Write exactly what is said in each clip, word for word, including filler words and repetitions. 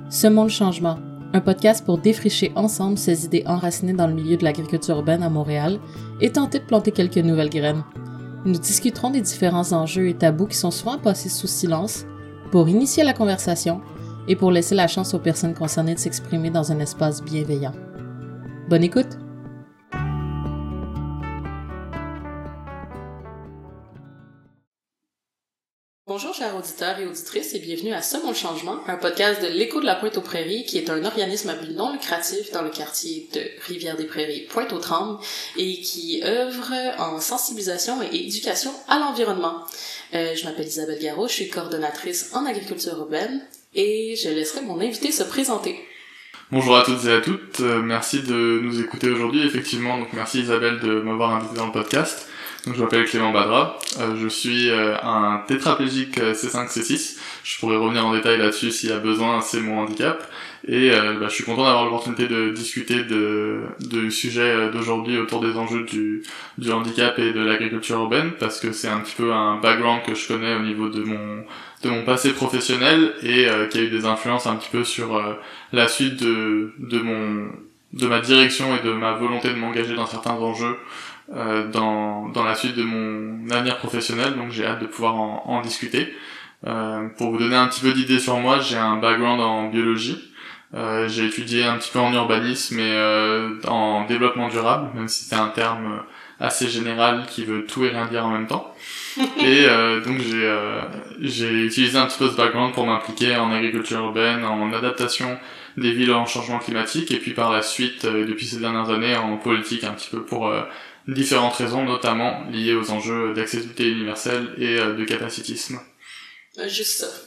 Semons le changement, un podcast pour défricher ensemble ces idées enracinées dans le milieu de l'agriculture urbaine à Montréal et tenter de planter quelques nouvelles graines. Nous discuterons des différents enjeux et tabous qui sont souvent passés sous silence pour initier la conversation et pour laisser la chance aux personnes concernées de s'exprimer dans un espace bienveillant. Bonne écoute! Bonjour chers auditeurs et auditrices et bienvenue à Semons le changement, un podcast de l'Écho de la Pointe-aux-Prairies qui est un organisme à but non lucratif dans le quartier de Rivière-des-Prairies, Pointe-aux-Trembles et qui œuvre en sensibilisation et éducation à l'environnement. Euh, je m'appelle Isabelle Garot, je suis coordonnatrice en agriculture urbaine et je laisserai mon invité se présenter. Bonjour à toutes et à toutes, euh, merci de nous écouter aujourd'hui, effectivement, donc merci Isabelle de m'avoir invité dans le podcast. Donc je m'appelle Clément Badra, euh, je suis euh, un tétraplégique C cinq C six, je pourrais revenir en détail là-dessus s'il y a besoin, c'est mon handicap, et euh, bah, je suis content d'avoir l'opportunité de discuter de, de sujets d'aujourd'hui autour des enjeux du, du handicap et de l'agriculture urbaine, parce que c'est un petit peu un background que je connais au niveau de mon, de mon passé professionnel et euh, qui a eu des influences un petit peu sur euh, la suite de, de, mon, de ma direction et de ma volonté de m'engager dans certains enjeux Euh, dans dans la suite de mon avenir professionnel, donc j'ai hâte de pouvoir en, en discuter. Euh, pour vous donner un petit peu d'idées sur moi, j'ai un background en biologie, euh, j'ai étudié un petit peu en urbanisme et euh, en développement durable, même si c'est un terme assez général qui veut tout et rien dire en même temps. Et euh, donc j'ai euh, j'ai utilisé un petit peu ce background pour m'impliquer en agriculture urbaine, en adaptation des villes en changement climatique, et puis par la suite, euh, depuis ces dernières années, en politique un petit peu pour euh, différentes raisons, notamment liées aux enjeux d'accessibilité universelle et euh, de capacitisme. Juste ça.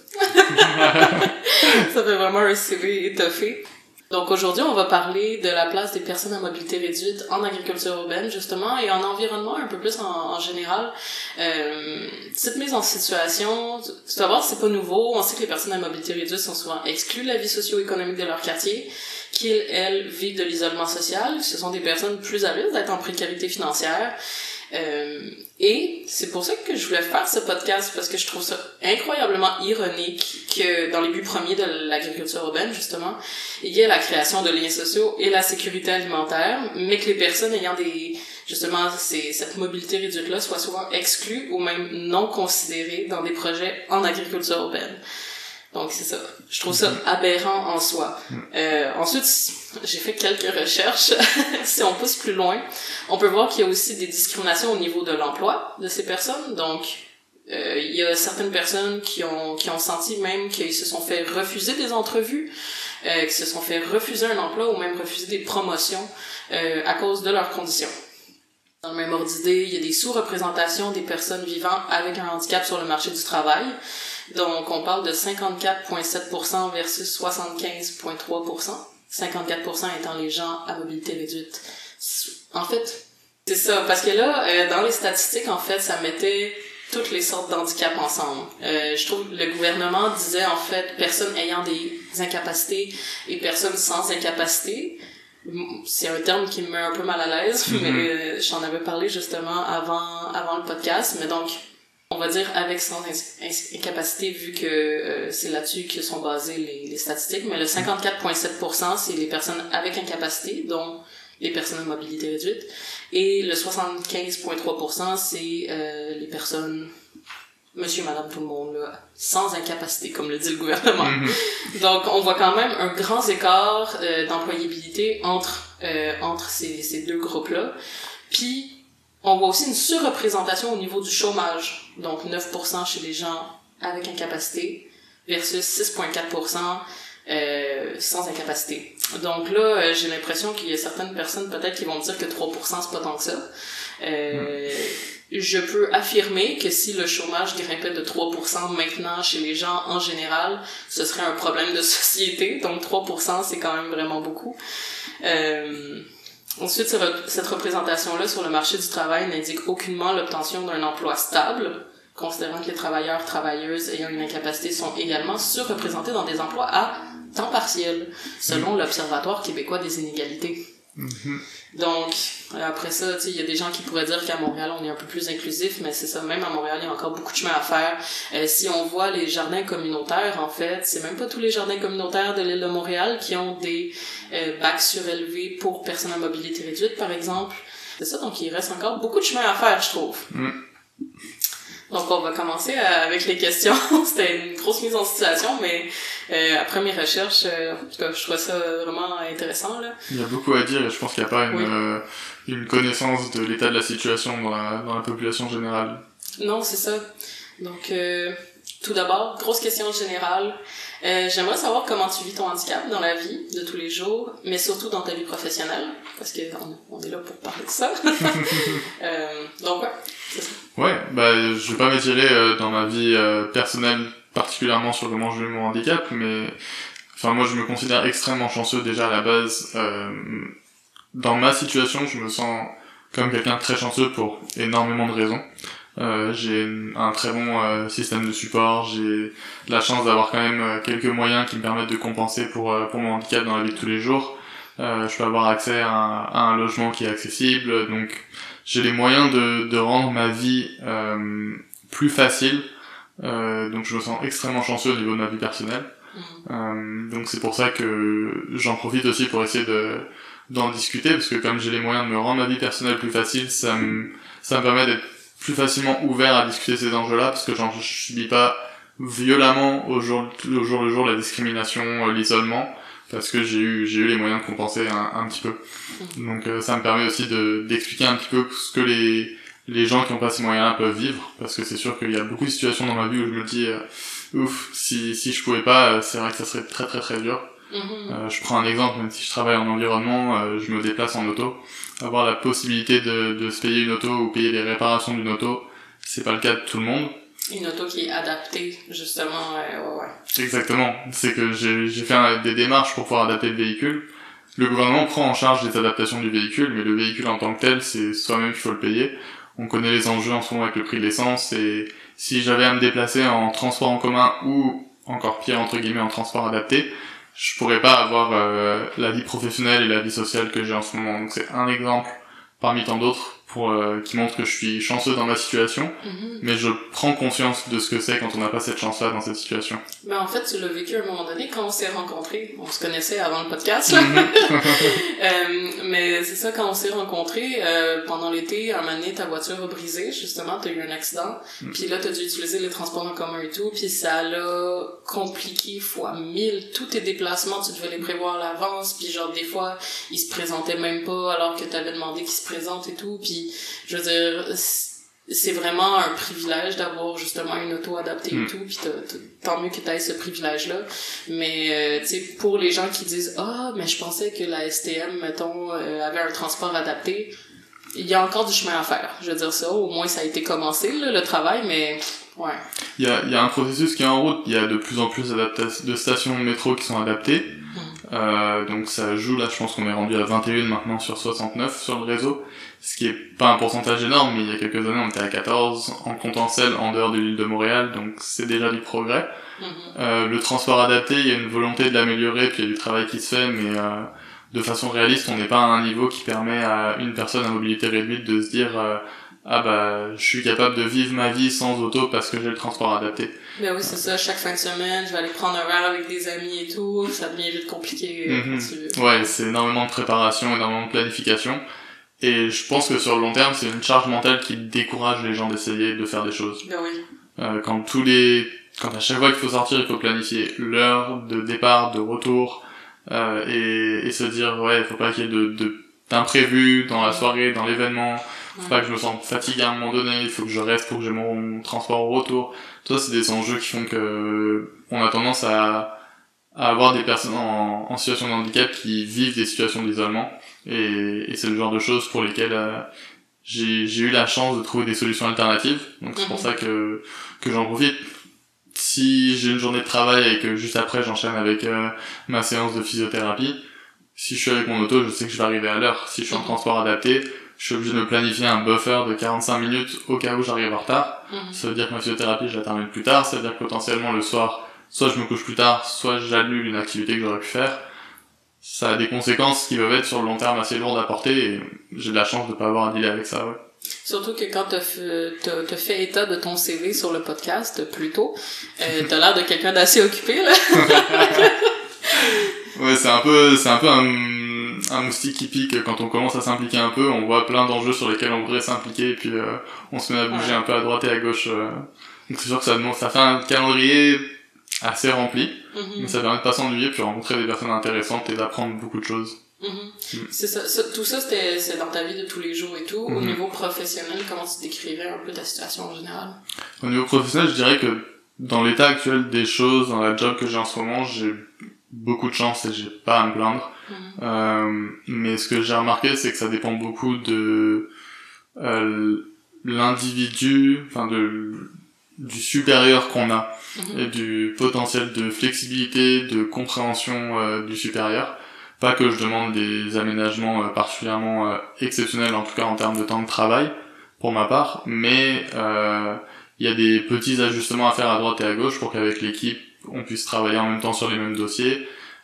Ça fait vraiment un C V étoffé. Donc aujourd'hui, on va parler de la place des personnes à mobilité réduite en agriculture urbaine, justement, et en environnement un peu plus en, en général. Euh, petite mise en situation, tout d'abord, c'est pas nouveau. On sait que les personnes à mobilité réduite sont souvent exclues de la vie socio-économique de leur quartier, qu'ils, elles, vivent de l'isolement social. Ce sont des personnes plus à l'aise d'être en précarité financière. Euh, et c'est pour ça que je voulais faire ce podcast, parce que je trouve ça incroyablement ironique que dans les buts premiers de l'agriculture urbaine, justement, il y ait la création de liens sociaux et la sécurité alimentaire, mais que les personnes ayant des, justement, ces, cette mobilité réduite-là soient souvent exclues ou même non considérées dans des projets en agriculture urbaine. Donc c'est ça. Je trouve ça aberrant en soi. Euh, ensuite, j'ai fait quelques recherches. Si on pousse plus loin, on peut voir qu'il y a aussi des discriminations au niveau de l'emploi de ces personnes. Donc, euh, il y a certaines personnes qui ont qui ont senti même qu'ils se sont fait refuser des entrevues, euh, qui se sont fait refuser un emploi ou même refuser des promotions euh, à cause de leurs conditions. Dans le même ordre d'idée, il y a des sous-représentations des personnes vivant avec un handicap sur le marché du travail. Donc, on parle de cinquante-quatre virgule sept pour cent versus soixante-quinze virgule trois pour cent. cinquante-quatre pour cent étant les gens à mobilité réduite. En fait, c'est ça. Parce que là, euh, dans les statistiques, en fait, ça mettait toutes les sortes d'handicaps ensemble. Euh, je trouve que le gouvernement disait, en fait, personnes ayant des incapacités et personnes sans incapacité. C'est un terme qui me met un peu mal à l'aise, mm-hmm. mais euh, j'en avais parlé justement avant, avant le podcast. Mais donc, on va dire avec sans incapacité, vu que euh, c'est là-dessus que sont basées les, les statistiques, mais le cinquante-quatre virgule sept pour cent, c'est les personnes avec incapacité, dont les personnes à mobilité réduite, et le soixante-quinze virgule trois pour cent, c'est euh, les personnes, monsieur, madame, tout le monde, là, sans incapacité, comme le dit le gouvernement. Mm-hmm. Donc, on voit quand même un grand écart euh, d'employabilité entre euh, entre ces, ces deux groupes-là. Puis, on voit aussi une surreprésentation au niveau du chômage. Donc, neuf pour cent chez les gens avec incapacité versus six virgule quatre pour cent euh, sans incapacité. Donc là, euh, j'ai l'impression qu'il y a certaines personnes peut-être qui vont dire que trois pour cent c'est pas tant que ça. Euh, mmh. Je peux affirmer que si le chômage grimpait de trois pour cent maintenant chez les gens en général, ce serait un problème de société. Donc trois pour cent c'est quand même vraiment beaucoup. Euh, Ensuite, cette représentation-là sur le marché du travail n'indique aucunement l'obtention d'un emploi stable, considérant que les travailleurs, travailleuses ayant une incapacité sont également surreprésentés dans des emplois à temps partiel, selon l'Observatoire québécois des inégalités. Mm-hmm. Donc, après ça, tu sais, il y a des gens qui pourraient dire qu'à Montréal, on est un peu plus inclusif, mais c'est ça, même à Montréal, il y a encore beaucoup de chemin à faire. Euh, si on voit les jardins communautaires, en fait, c'est même pas tous les jardins communautaires de l'île de Montréal qui ont des euh, bacs surélevés pour personnes à mobilité réduite, par exemple. C'est ça, donc il reste encore beaucoup de chemin à faire, je trouve. Mm. Donc, on va commencer euh, avec les questions. C'était une grosse mise en situation, mais euh, après mes recherches, euh, en tout cas, je trouve ça vraiment intéressant, là. Il y a beaucoup à dire et je pense qu'il n'y a pas une, Oui. euh, une connaissance de l'état de la situation dans la, dans la population générale. Non, c'est ça. Donc, euh, tout d'abord, grosse question générale. Euh, j'aimerais savoir comment tu vis ton handicap dans la vie de tous les jours, mais surtout dans ta vie professionnelle, parce que on, on est là pour parler de ça. euh, donc, ouais, c'est ça. Ouais, bah, je vais pas m'étirer euh, dans ma vie euh, personnelle, particulièrement sur comment je vis mon handicap, mais enfin moi je me considère extrêmement chanceux déjà à la base. Euh, dans ma situation, je me sens comme quelqu'un de très chanceux pour énormément de raisons. Euh, j'ai un très bon euh, système de support, j'ai la chance d'avoir quand même euh, quelques moyens qui me permettent de compenser pour euh, pour mon handicap dans la vie de tous les jours. Euh, je peux avoir accès à un, à un logement qui est accessible, donc j'ai les moyens de de rendre ma vie euh, plus facile. Euh, donc je me sens extrêmement chanceux au niveau de ma vie personnelle. Mmh. Euh, donc c'est pour ça que j'en profite aussi pour essayer de d'en discuter, parce que comme j'ai les moyens de me rendre ma vie personnelle plus facile, ça me ça me permet d'être plus facilement ouvert à discuter ces enjeux-là, parce que j'en subis pas violemment au jour, au jour le jour la discrimination, l'isolement, parce que j'ai eu j'ai eu les moyens de compenser un, un petit peu. Donc euh, ça me permet aussi de d'expliquer un petit peu ce que les les gens qui ont pas ces moyens-là peuvent vivre, parce que c'est sûr qu'il y a beaucoup de situations dans ma vie où je me dis euh, ouf, si si je pouvais pas, c'est vrai que ça serait très très très dur. Mm-hmm. Euh, je prends un exemple, même si je travaille en environnement, euh, je me déplace en auto. Avoir la possibilité de, de se payer une auto ou payer les réparations d'une auto, c'est pas le cas de tout le monde. Une auto qui est adaptée, justement, ouais, ouais, ouais. Exactement. C'est que j'ai, j'ai fait un, des démarches pour pouvoir adapter le véhicule. Le gouvernement prend en charge les adaptations du véhicule, mais le véhicule en tant que tel, c'est soi-même qu'il faut le payer. On connaît les enjeux en ce moment avec le prix de l'essence, et si j'avais à me déplacer en transport en commun ou, encore pire, entre guillemets, en transport adapté, je pourrais pas avoir euh, la vie professionnelle et la vie sociale que j'ai en ce moment. Donc c'est un exemple parmi tant d'autres pour euh, qui montre que je suis chanceux dans ma situation, Mm-hmm. mais je prends conscience de ce que c'est quand on n'a pas cette chance-là dans cette situation. Ben en fait, tu l'as vécu à un moment donné quand on s'est rencontrés. On se connaissait avant le podcast, là. euh, mais c'est ça, quand on s'est rencontrés, euh, pendant l'été, un moment donné, ta voiture a brisé, justement, t'as eu un accident, mm. puis là, t'as dû utiliser les transports en commun et tout, puis ça l'a compliqué fois mille. Tous tes déplacements, tu devais les prévoir à l'avance, puis genre, des fois, ils se présentaient même pas alors que t'avais demandé qu'ils se présentent et tout, puis je veux dire, c'est vraiment un privilège d'avoir justement une auto adaptée mm. et tout, puis t'as, t'as, tant mieux que t'aies ce privilège-là. Mais euh, tu sais, pour les gens qui disent ah, mais je pensais que la S T M, mettons, euh, avait un transport adapté, il y a encore du chemin à faire. Je veux dire ça, au moins ça a été commencé là, le travail, mais ouais. Il y a, il y a un processus qui est en route. Il y a de plus en plus d'adapta- de stations de métro qui sont adaptées. Mm. Euh, donc ça joue là, je pense qu'on est rendu à vingt et un maintenant sur soixante-neuf sur le réseau. Ce qui est pas un pourcentage énorme, mais il y a quelques années on était à quatorze, en comptant celles en dehors de l'île de Montréal, donc c'est déjà du progrès. Mm-hmm. Euh, le transport adapté, il y a une volonté de l'améliorer, puis il y a du travail qui se fait, mais euh, de façon réaliste, on n'est pas à un niveau qui permet à une personne à mobilité réduite de se dire euh, ah bah je suis capable de vivre ma vie sans auto parce que j'ai le transport adapté. Ben oui, c'est ça, chaque fin de semaine, je vais aller prendre un verre avec des amis et tout, ça devient vite compliqué. Mm-hmm. Tu... Ouais, c'est énormément de préparation, énormément de planification. Et je pense que sur le long terme, c'est une charge mentale qui décourage les gens d'essayer de faire des choses. Ben oui. Euh, quand tous les, quand à chaque fois qu'il faut sortir, il faut planifier l'heure de départ, de retour, euh, et, et se dire, ouais, il faut pas qu'il y ait de, de, d'imprévus dans la soirée, dans l'événement, faut ouais. pas que je me sente fatigué à un moment donné, il faut que je reste pour que j'ai mon transport au retour. Tout ça, c'est des enjeux qui font que, on a tendance à, à avoir des personnes en, en situation de handicap qui vivent des situations d'isolement. Et, et c'est le genre de choses pour lesquelles euh, j'ai, j'ai eu la chance de trouver des solutions alternatives. Donc c'est mm-hmm. pour ça que, que j'en profite. Si j'ai une journée de travail et que juste après j'enchaîne avec euh, ma séance de physiothérapie, si je suis avec mon auto, je sais que je vais arriver à l'heure. Si je suis en transport adapté, je suis obligé de me planifier un buffer de quarante-cinq minutes au cas où j'arrive en retard. Mm-hmm. Ça veut dire que ma physiothérapie, je la termine plus tard. Ça veut dire que potentiellement le soir, soit je me couche plus tard, soit j'annule une activité que j'aurais pu faire. ça a des conséquences qui peuvent être sur le long terme assez lourdes à porter, et j'ai de la chance de pas avoir à dealer avec ça, ouais. Surtout que quand t'as fait, t'as, t'as fait état de ton C V sur le podcast plus tôt, euh, t'as l'air de quelqu'un d'assez occupé, là. Ouais, c'est un peu, c'est un peu un, un moustique qui pique. Quand on commence à s'impliquer un peu, on voit plein d'enjeux sur lesquels on voudrait s'impliquer, et puis euh, on se met à bouger ouais. un peu à droite et à gauche. Euh. Donc c'est sûr que ça demande, ça fait un calendrier assez rempli, mm-hmm. mais ça permet de pas s'ennuyer, puis rencontrer des personnes intéressantes et d'apprendre beaucoup de choses. Mm-hmm. Mm. C'est ça, ça, tout ça c'était c'est dans ta vie de tous les jours et tout. Mm-hmm. Au niveau professionnel, comment tu décrirais un peu ta situation en général? Au niveau professionnel, je dirais que dans l'état actuel des choses, dans la job que j'ai en ce moment, j'ai beaucoup de chance et j'ai pas à me plaindre. Mm-hmm. Euh, mais ce que j'ai remarqué, c'est que ça dépend beaucoup de euh, l'individu, enfin de du supérieur qu'on a, mm-hmm. et du potentiel de flexibilité, de compréhension euh, du supérieur. Pas que je demande des aménagements euh, particulièrement euh, exceptionnels, en tout cas en termes de temps de travail, pour ma part, mais euh, il y a des petits ajustements à faire à droite et à gauche pour qu'avec l'équipe, on puisse travailler en même temps sur les mêmes dossiers.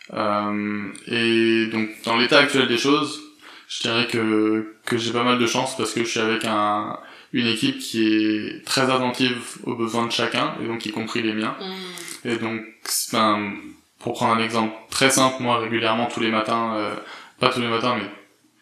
Euh, et donc, dans l'état actuel des choses, je dirais que que j'ai pas mal de chance parce que je suis avec un une équipe qui est très attentive aux besoins de chacun, et donc y compris les miens. Mmh. Et donc, enfin, pour prendre un exemple très simple, moi régulièrement tous les matins, euh, pas tous les matins, mais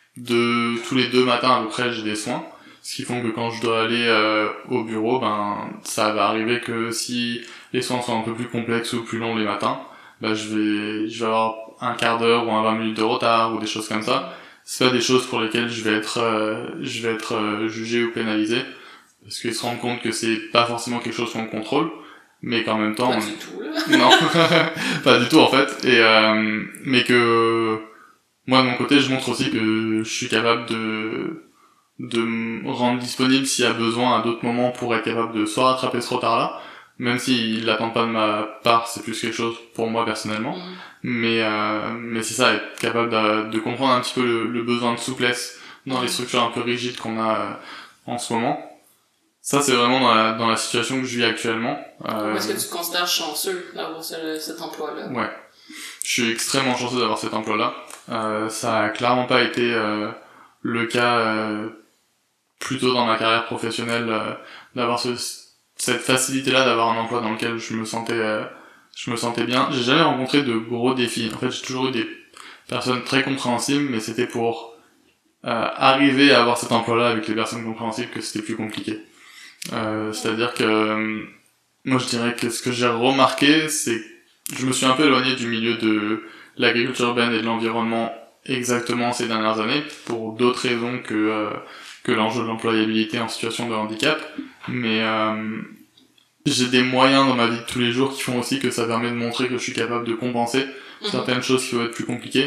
deux, tous les deux matins à peu près, j'ai des soins. Ce qui font que quand je dois aller euh, au bureau, ben ça va arriver que si les soins sont un peu plus complexes ou plus longs les matins, ben je vais je vais avoir un quart d'heure ou un vingt minutes de retard ou des choses comme ça. C'est pas des choses pour lesquelles je vais être euh, je vais être euh, jugé ou pénalisé, parce qu'ils se rendent compte que c'est pas forcément quelque chose qu'on contrôle, mais qu'en même temps pas on... du tout là. Non, pas du tout en fait, et euh, mais que moi de mon côté je montre aussi que je suis capable de de me rendre disponible s'il y a besoin à d'autres moments pour être capable de soit rattraper ce retard-là, même s'ils l'attendent pas de ma part, c'est plus quelque chose pour moi personnellement, mmh. mais euh, mais c'est ça, être capable de, de comprendre un petit peu le, le besoin de souplesse dans mmh. les structures un peu rigides qu'on a euh, en ce moment. Ça, c'est vraiment dans la, dans la situation que je vis actuellement. Euh... Est-ce que tu te considères chanceux d'avoir ce, cet emploi-là? Ouais. Je suis extrêmement chanceux d'avoir cet emploi-là. Euh, ça a clairement pas été euh, le cas euh, plus tôt dans ma carrière professionnelle, euh, d'avoir ce, cette facilité-là, d'avoir un emploi dans lequel je me sentais, euh, je me sentais bien. J'ai jamais rencontré de gros défis. En fait, j'ai toujours eu des personnes très compréhensibles, mais c'était pour euh, arriver à avoir cet emploi-là avec les personnes compréhensibles que c'était plus compliqué. Euh, c'est-à-dire que euh, moi je dirais que ce que j'ai remarqué, c'est que je me suis un peu éloigné du milieu de l'agriculture urbaine et de l'environnement exactement ces dernières années pour d'autres raisons que euh, que l'enjeu de l'employabilité en situation de handicap, mais euh, j'ai des moyens dans ma vie de tous les jours qui font aussi que ça permet de montrer que je suis capable de compenser mmh. certaines choses qui peuvent être plus compliquées,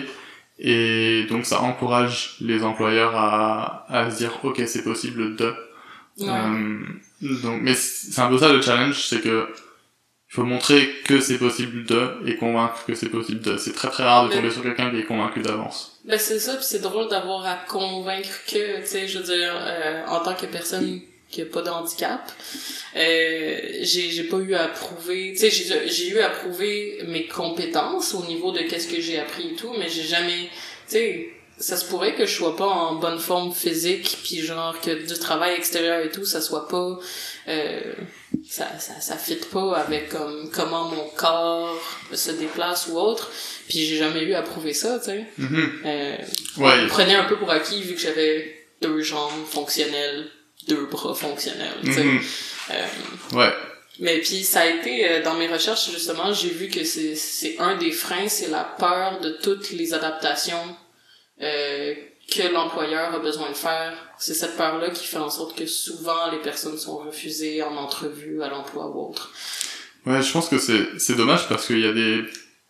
et donc ça encourage les employeurs à à se dire ok, c'est possible de ouais. euh, donc mais c'est un peu ça le challenge, c'est que il faut montrer que c'est possible de et convaincre que c'est possible de. C'est très très rare de tomber mais... sur quelqu'un qui est convaincu d'avance. Ben c'est ça, pis c'est drôle d'avoir à convaincre que, tu sais, je veux dire, euh, en tant que personne qui a pas de handicap, euh, j'ai j'ai pas eu à prouver, tu sais, j'ai j'ai eu à prouver mes compétences au niveau de qu'est-ce que j'ai appris et tout, mais j'ai jamais, tu sais, ça se pourrait que je sois pas en bonne forme physique, puis genre que du travail extérieur et tout, ça soit pas euh, ça ça ça fit pas avec comme comment mon corps se déplace ou autre, puis j'ai jamais eu à prouver ça, tu sais. Mm-hmm. Euh, ouais. On prenait un peu pour acquis vu que j'avais deux jambes fonctionnelles, deux bras fonctionnels, tu sais. Mm-hmm. Euh, ouais. Mais puis ça a été euh, dans mes recherches justement, j'ai vu que c'est c'est un des freins, c'est la peur de toutes les adaptations Euh, que l'employeur a besoin de faire. C'est cette peur-là qui fait en sorte que souvent les personnes sont refusées en entrevue à l'emploi ou autre. Ouais, je pense que c'est c'est dommage parce qu'il y a des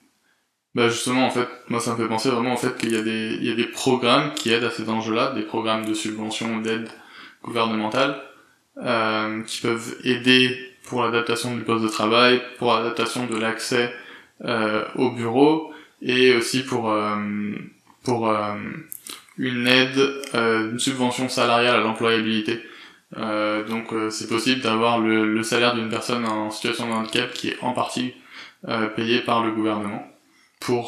bah justement en fait, moi ça me fait penser vraiment au fait qu'il y a des il y a des programmes qui aident à ces enjeux-là, des programmes de subvention, d'aide gouvernementale euh, qui peuvent aider pour l'adaptation du poste de travail, pour l'adaptation de l'accès euh, au bureau et aussi pour euh, pour euh, une aide, euh, une subvention salariale à l'employabilité. Euh, donc euh, c'est possible d'avoir le, le salaire d'une personne en situation de handicap qui est en partie euh, payé par le gouvernement pour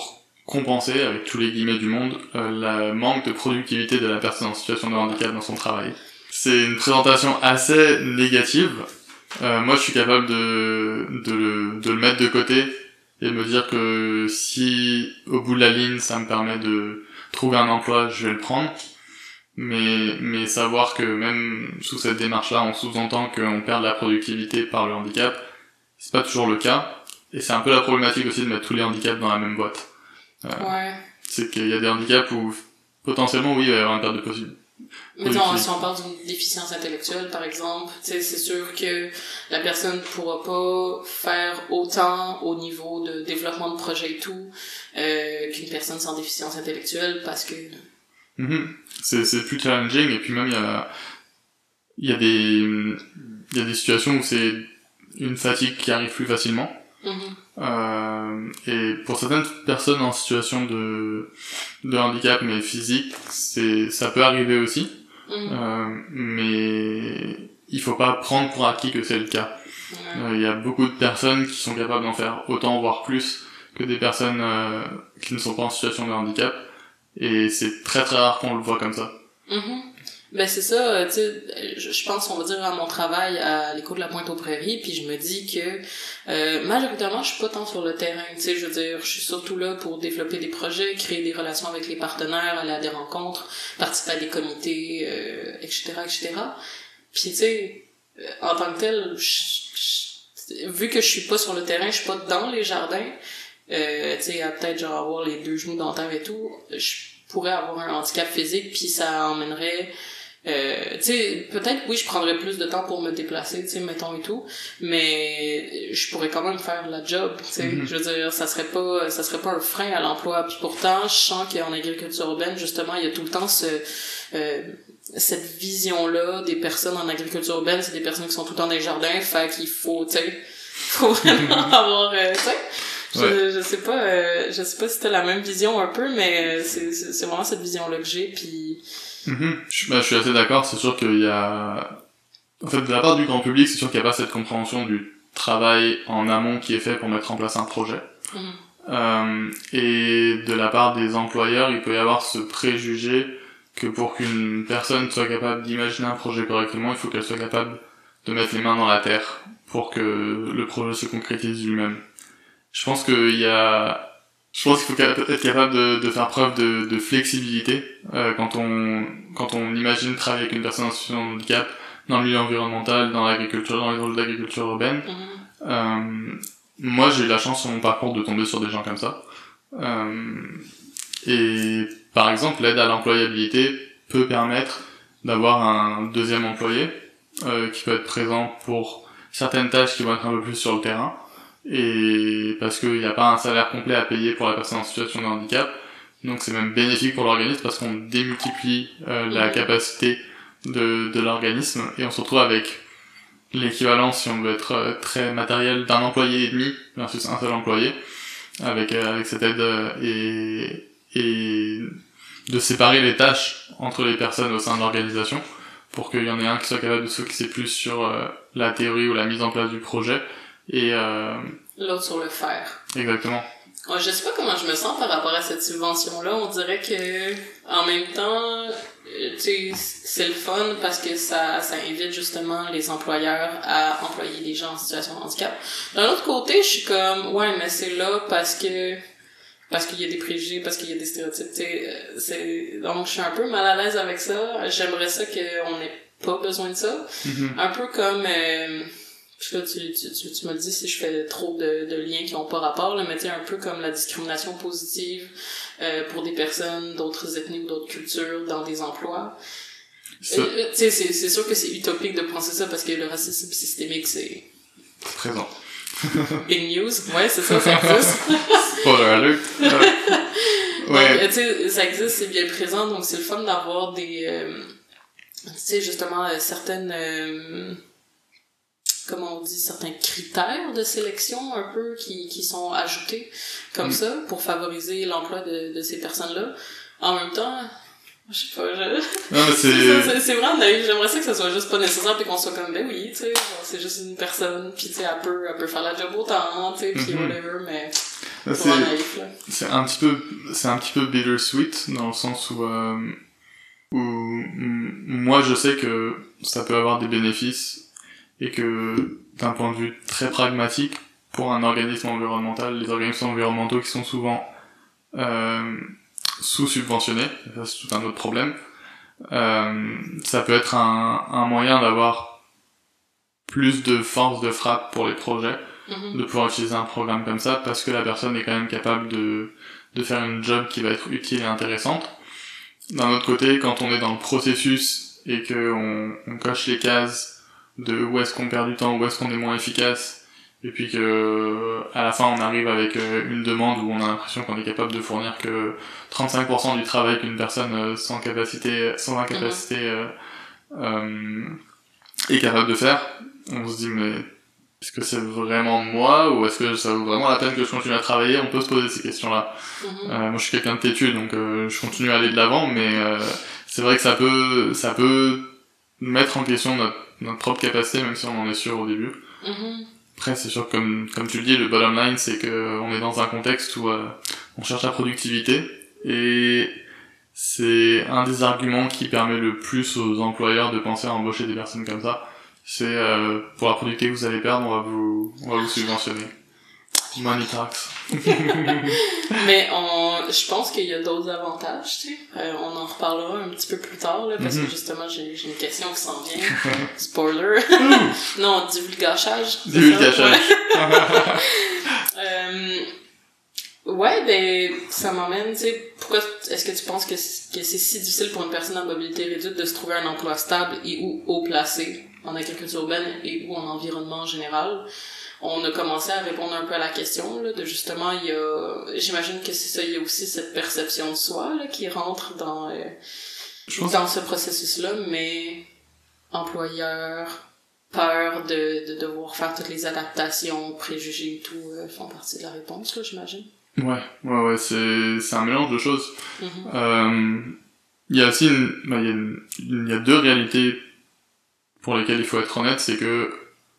compenser, avec tous les guillemets du monde, euh, le manque de productivité de la personne en situation de handicap dans son travail. C'est une présentation assez négative. Euh, moi, je suis capable de, de, le, de le mettre de côté et de me dire que si, au bout de la ligne, ça me permet de trouver un emploi, je vais le prendre. Mais, mais savoir que même sous cette démarche-là, on sous-entend qu'on perd de la productivité par le handicap, c'est pas toujours le cas. Et c'est un peu la problématique aussi de mettre tous les handicaps dans la même boîte. Euh, ouais. C'est qu'il y a des handicaps où, potentiellement, oui, il va y avoir une perte de possible. Mais non, si on parle d'une déficience intellectuelle, par exemple, c'est sûr que la personne pourra pas faire autant au niveau de développement de projet et tout euh, qu'une personne sans déficience intellectuelle parce que... Mm-hmm. C'est, c'est plus challenging, et puis même il y a, il y a des, il y a des situations où c'est une fatigue qui arrive plus facilement. Mm-hmm. Euh, et pour certaines personnes en situation de, de handicap mais physique, c'est, ça peut arriver aussi. Mmh. Euh, mais il faut pas prendre pour acquis que c'est le cas. Il ouais. euh, y a beaucoup de personnes qui sont capables d'en faire autant voire plus que des personnes euh, qui ne sont pas en situation de handicap, et c'est très très rare qu'on le voit comme ça. Mmh. Ben c'est ça, tu sais, je pense, on va dire, à mon travail à l'école de la Pointe-aux-Prairies, puis je me dis que euh, majoritairement je suis pas tant sur le terrain, tu sais, je veux dire, je suis surtout là pour développer des projets, créer des relations avec les partenaires, aller à des rencontres, participer à des comités, euh, et cetera, et cetera. Puis tu sais, en tant que tel, je, je, vu que je suis pas sur le terrain, je suis pas dans les jardins, euh, tu sais, à peut-être genre avoir les deux genoux dentaires et tout, je pourrais avoir un handicap physique, puis ça emmènerait Euh, tu sais, peut-être oui je prendrais plus de temps pour me déplacer, tu sais, mettons et tout, mais je pourrais quand même faire la job, tu sais. Mm-hmm. Je veux dire, ça serait pas ça serait pas un frein à l'emploi. Puis pourtant je sens qu'en agriculture urbaine justement il y a tout le temps ce euh, cette vision là des personnes en agriculture urbaine, c'est des personnes qui sont tout le temps dans les jardins, fait qu'il faut, tu sais, faut vraiment avoir euh, tu sais. Je, ouais. je sais pas euh, je sais pas si t'as la même vision un peu, mais c'est c'est, c'est vraiment cette vision là que j'ai. Puis Mmh. Je, bah, je suis assez d'accord, c'est sûr qu'il y a... En fait, de la part du grand public, c'est sûr qu'il n'y a pas cette compréhension du travail en amont qui est fait pour mettre en place un projet. Mmh. Euh, et de la part des employeurs, il peut y avoir ce préjugé que pour qu'une personne soit capable d'imaginer un projet correctement, il faut qu'elle soit capable de mettre les mains dans la terre pour que le projet se concrétise lui-même. Je pense qu'il y a... Je pense qu'il faut être capable de, de faire preuve de, de flexibilité euh, quand on quand on imagine travailler avec une personne en situation de handicap dans le milieu environnemental, dans l'agriculture, dans les rôles d'agriculture urbaine. Mmh. Euh, moi, j'ai eu la chance sur mon parcours de tomber sur des gens comme ça. Euh, et par exemple, l'aide à l'employabilité peut permettre d'avoir un deuxième employé euh, qui peut être présent pour certaines tâches qui vont être un peu plus sur le terrain. Et parce qu'il n'y a pas un salaire complet à payer pour la personne en situation de handicap, donc c'est même bénéfique pour l'organisme parce qu'on démultiplie euh, la capacité de, de l'organisme, et on se retrouve avec l'équivalent, si on veut être euh, très matériel, d'un employé et demi versus un seul employé, avec euh, avec cette aide euh, et et de séparer les tâches entre les personnes au sein de l'organisation pour qu'il y en ait un qui soit capable de se focaliser plus sur euh, la théorie ou la mise en place du projet, et euh... l'autre sur le faire. Exactement. Ouais, je sais pas comment je me sens par rapport à cette subvention-là. On dirait que, en même temps, tu sais, c'est le fun parce que ça, ça invite justement les employeurs à employer des gens en situation de handicap. D'un autre côté, je suis comme, ouais, mais c'est là parce que, parce qu'il y a des préjugés, parce qu'il y a des stéréotypes, tu sais, c'est, donc je suis un peu mal à l'aise avec ça. J'aimerais ça qu'on n'ait pas besoin de ça. Mm-hmm. Un peu comme, euh, Puis là, tu, tu, tu, tu me dis si je fais trop de, de liens qui n'ont pas rapport, là, mais tu sais, un peu comme la discrimination positive euh, pour des personnes d'autres ethnies ou d'autres cultures dans des emplois. Euh, tu sais, c'est, c'est sûr que c'est utopique de penser ça parce que le racisme systémique, c'est... C'est présent. Big news. Ouais, c'est ça, ça existe. Spoiler alert. Ouais. Donc, tu sais, ça existe, c'est bien présent, donc c'est le fun d'avoir des... Euh, tu sais, justement, euh, certaines... Euh, comment on dit, certains critères de sélection un peu qui, qui sont ajoutés comme mmh. ça pour favoriser l'emploi de, de ces personnes-là. En même temps, je sais pas, je... Non, mais c'est... c'est, c'est, c'est vraiment naïf. J'aimerais ça que ça soit juste pas nécessaire pis qu'on soit comme, ben oui, tu sais, c'est juste une personne pis tu sais, elle peut, elle peut faire la job autant, tu sais, pis mm-hmm. whatever, mais... C'est, naïf, là. c'est un petit peu, c'est un petit peu bittersweet dans le sens où, euh, où m- moi je sais que ça peut avoir des bénéfices et que d'un point de vue très pragmatique, pour un organisme environnemental, les organismes environnementaux qui sont souvent euh, sous-subventionnés, ça c'est tout un autre problème, euh, ça peut être un, un moyen d'avoir plus de force de frappe pour les projets, mm-hmm. de pouvoir utiliser un programme comme ça, parce que la personne est quand même capable de, de faire une job qui va être utile et intéressante. D'un autre côté, quand on est dans le processus et que on, on coche les cases de où est-ce qu'on perd du temps, où est-ce qu'on est moins efficace, et puis que à la fin on arrive avec une demande où on a l'impression qu'on est capable de fournir que trente-cinq pour cent du travail qu'une personne sans capacité, sans incapacité euh, euh, est capable de faire, on se dit mais est-ce que c'est vraiment moi ou est-ce que ça vaut vraiment la peine que je continue à travailler? On peut se poser ces questions-là. Mm-hmm. Euh, moi je suis quelqu'un de têtu donc euh, je continue à aller de l'avant, mais euh, c'est vrai que ça peut ça peut mettre en question notre, notre propre capacité même si on en est sûr au début. Mm-hmm. Après, c'est sûr que comme, comme tu le dis, le bottom line, c'est que on est dans un contexte où euh, on cherche la productivité et c'est un des arguments qui permet le plus aux employeurs de penser à embaucher des personnes comme ça. C'est euh, pour la productivité que vous allez perdre, on va vous, on va vous subventionner. Money tax. Mais on, je pense qu'il y a d'autres avantages, tu sais. Euh, on en reparlera un petit peu plus tard, là, parce mm-hmm. que justement, j'ai, j'ai une question qui s'en vient. Spoiler. Non, divulgachage. Divulgachage. euh, ouais, ben, ça m'emmène, tu sais, pourquoi est-ce que tu penses que c'est, que c'est si difficile pour une personne à mobilité réduite de se trouver un emploi stable et ou haut placé en agriculture urbaine et ou en environnement en général? On a commencé à répondre un peu à la question, là, de justement, il y a, j'imagine que c'est ça, il y a aussi cette perception de soi, là, qui rentre dans, euh, dans ce processus-là, mais employeur, peur de, de devoir faire toutes les adaptations, préjugés et tout, euh, font partie de la réponse, là, j'imagine. Ouais, ouais, ouais, c'est, c'est un mélange de choses. Mm-hmm. Euh, il y a aussi une, bah, il y a une, il y a deux réalités pour lesquelles il faut être honnête, c'est que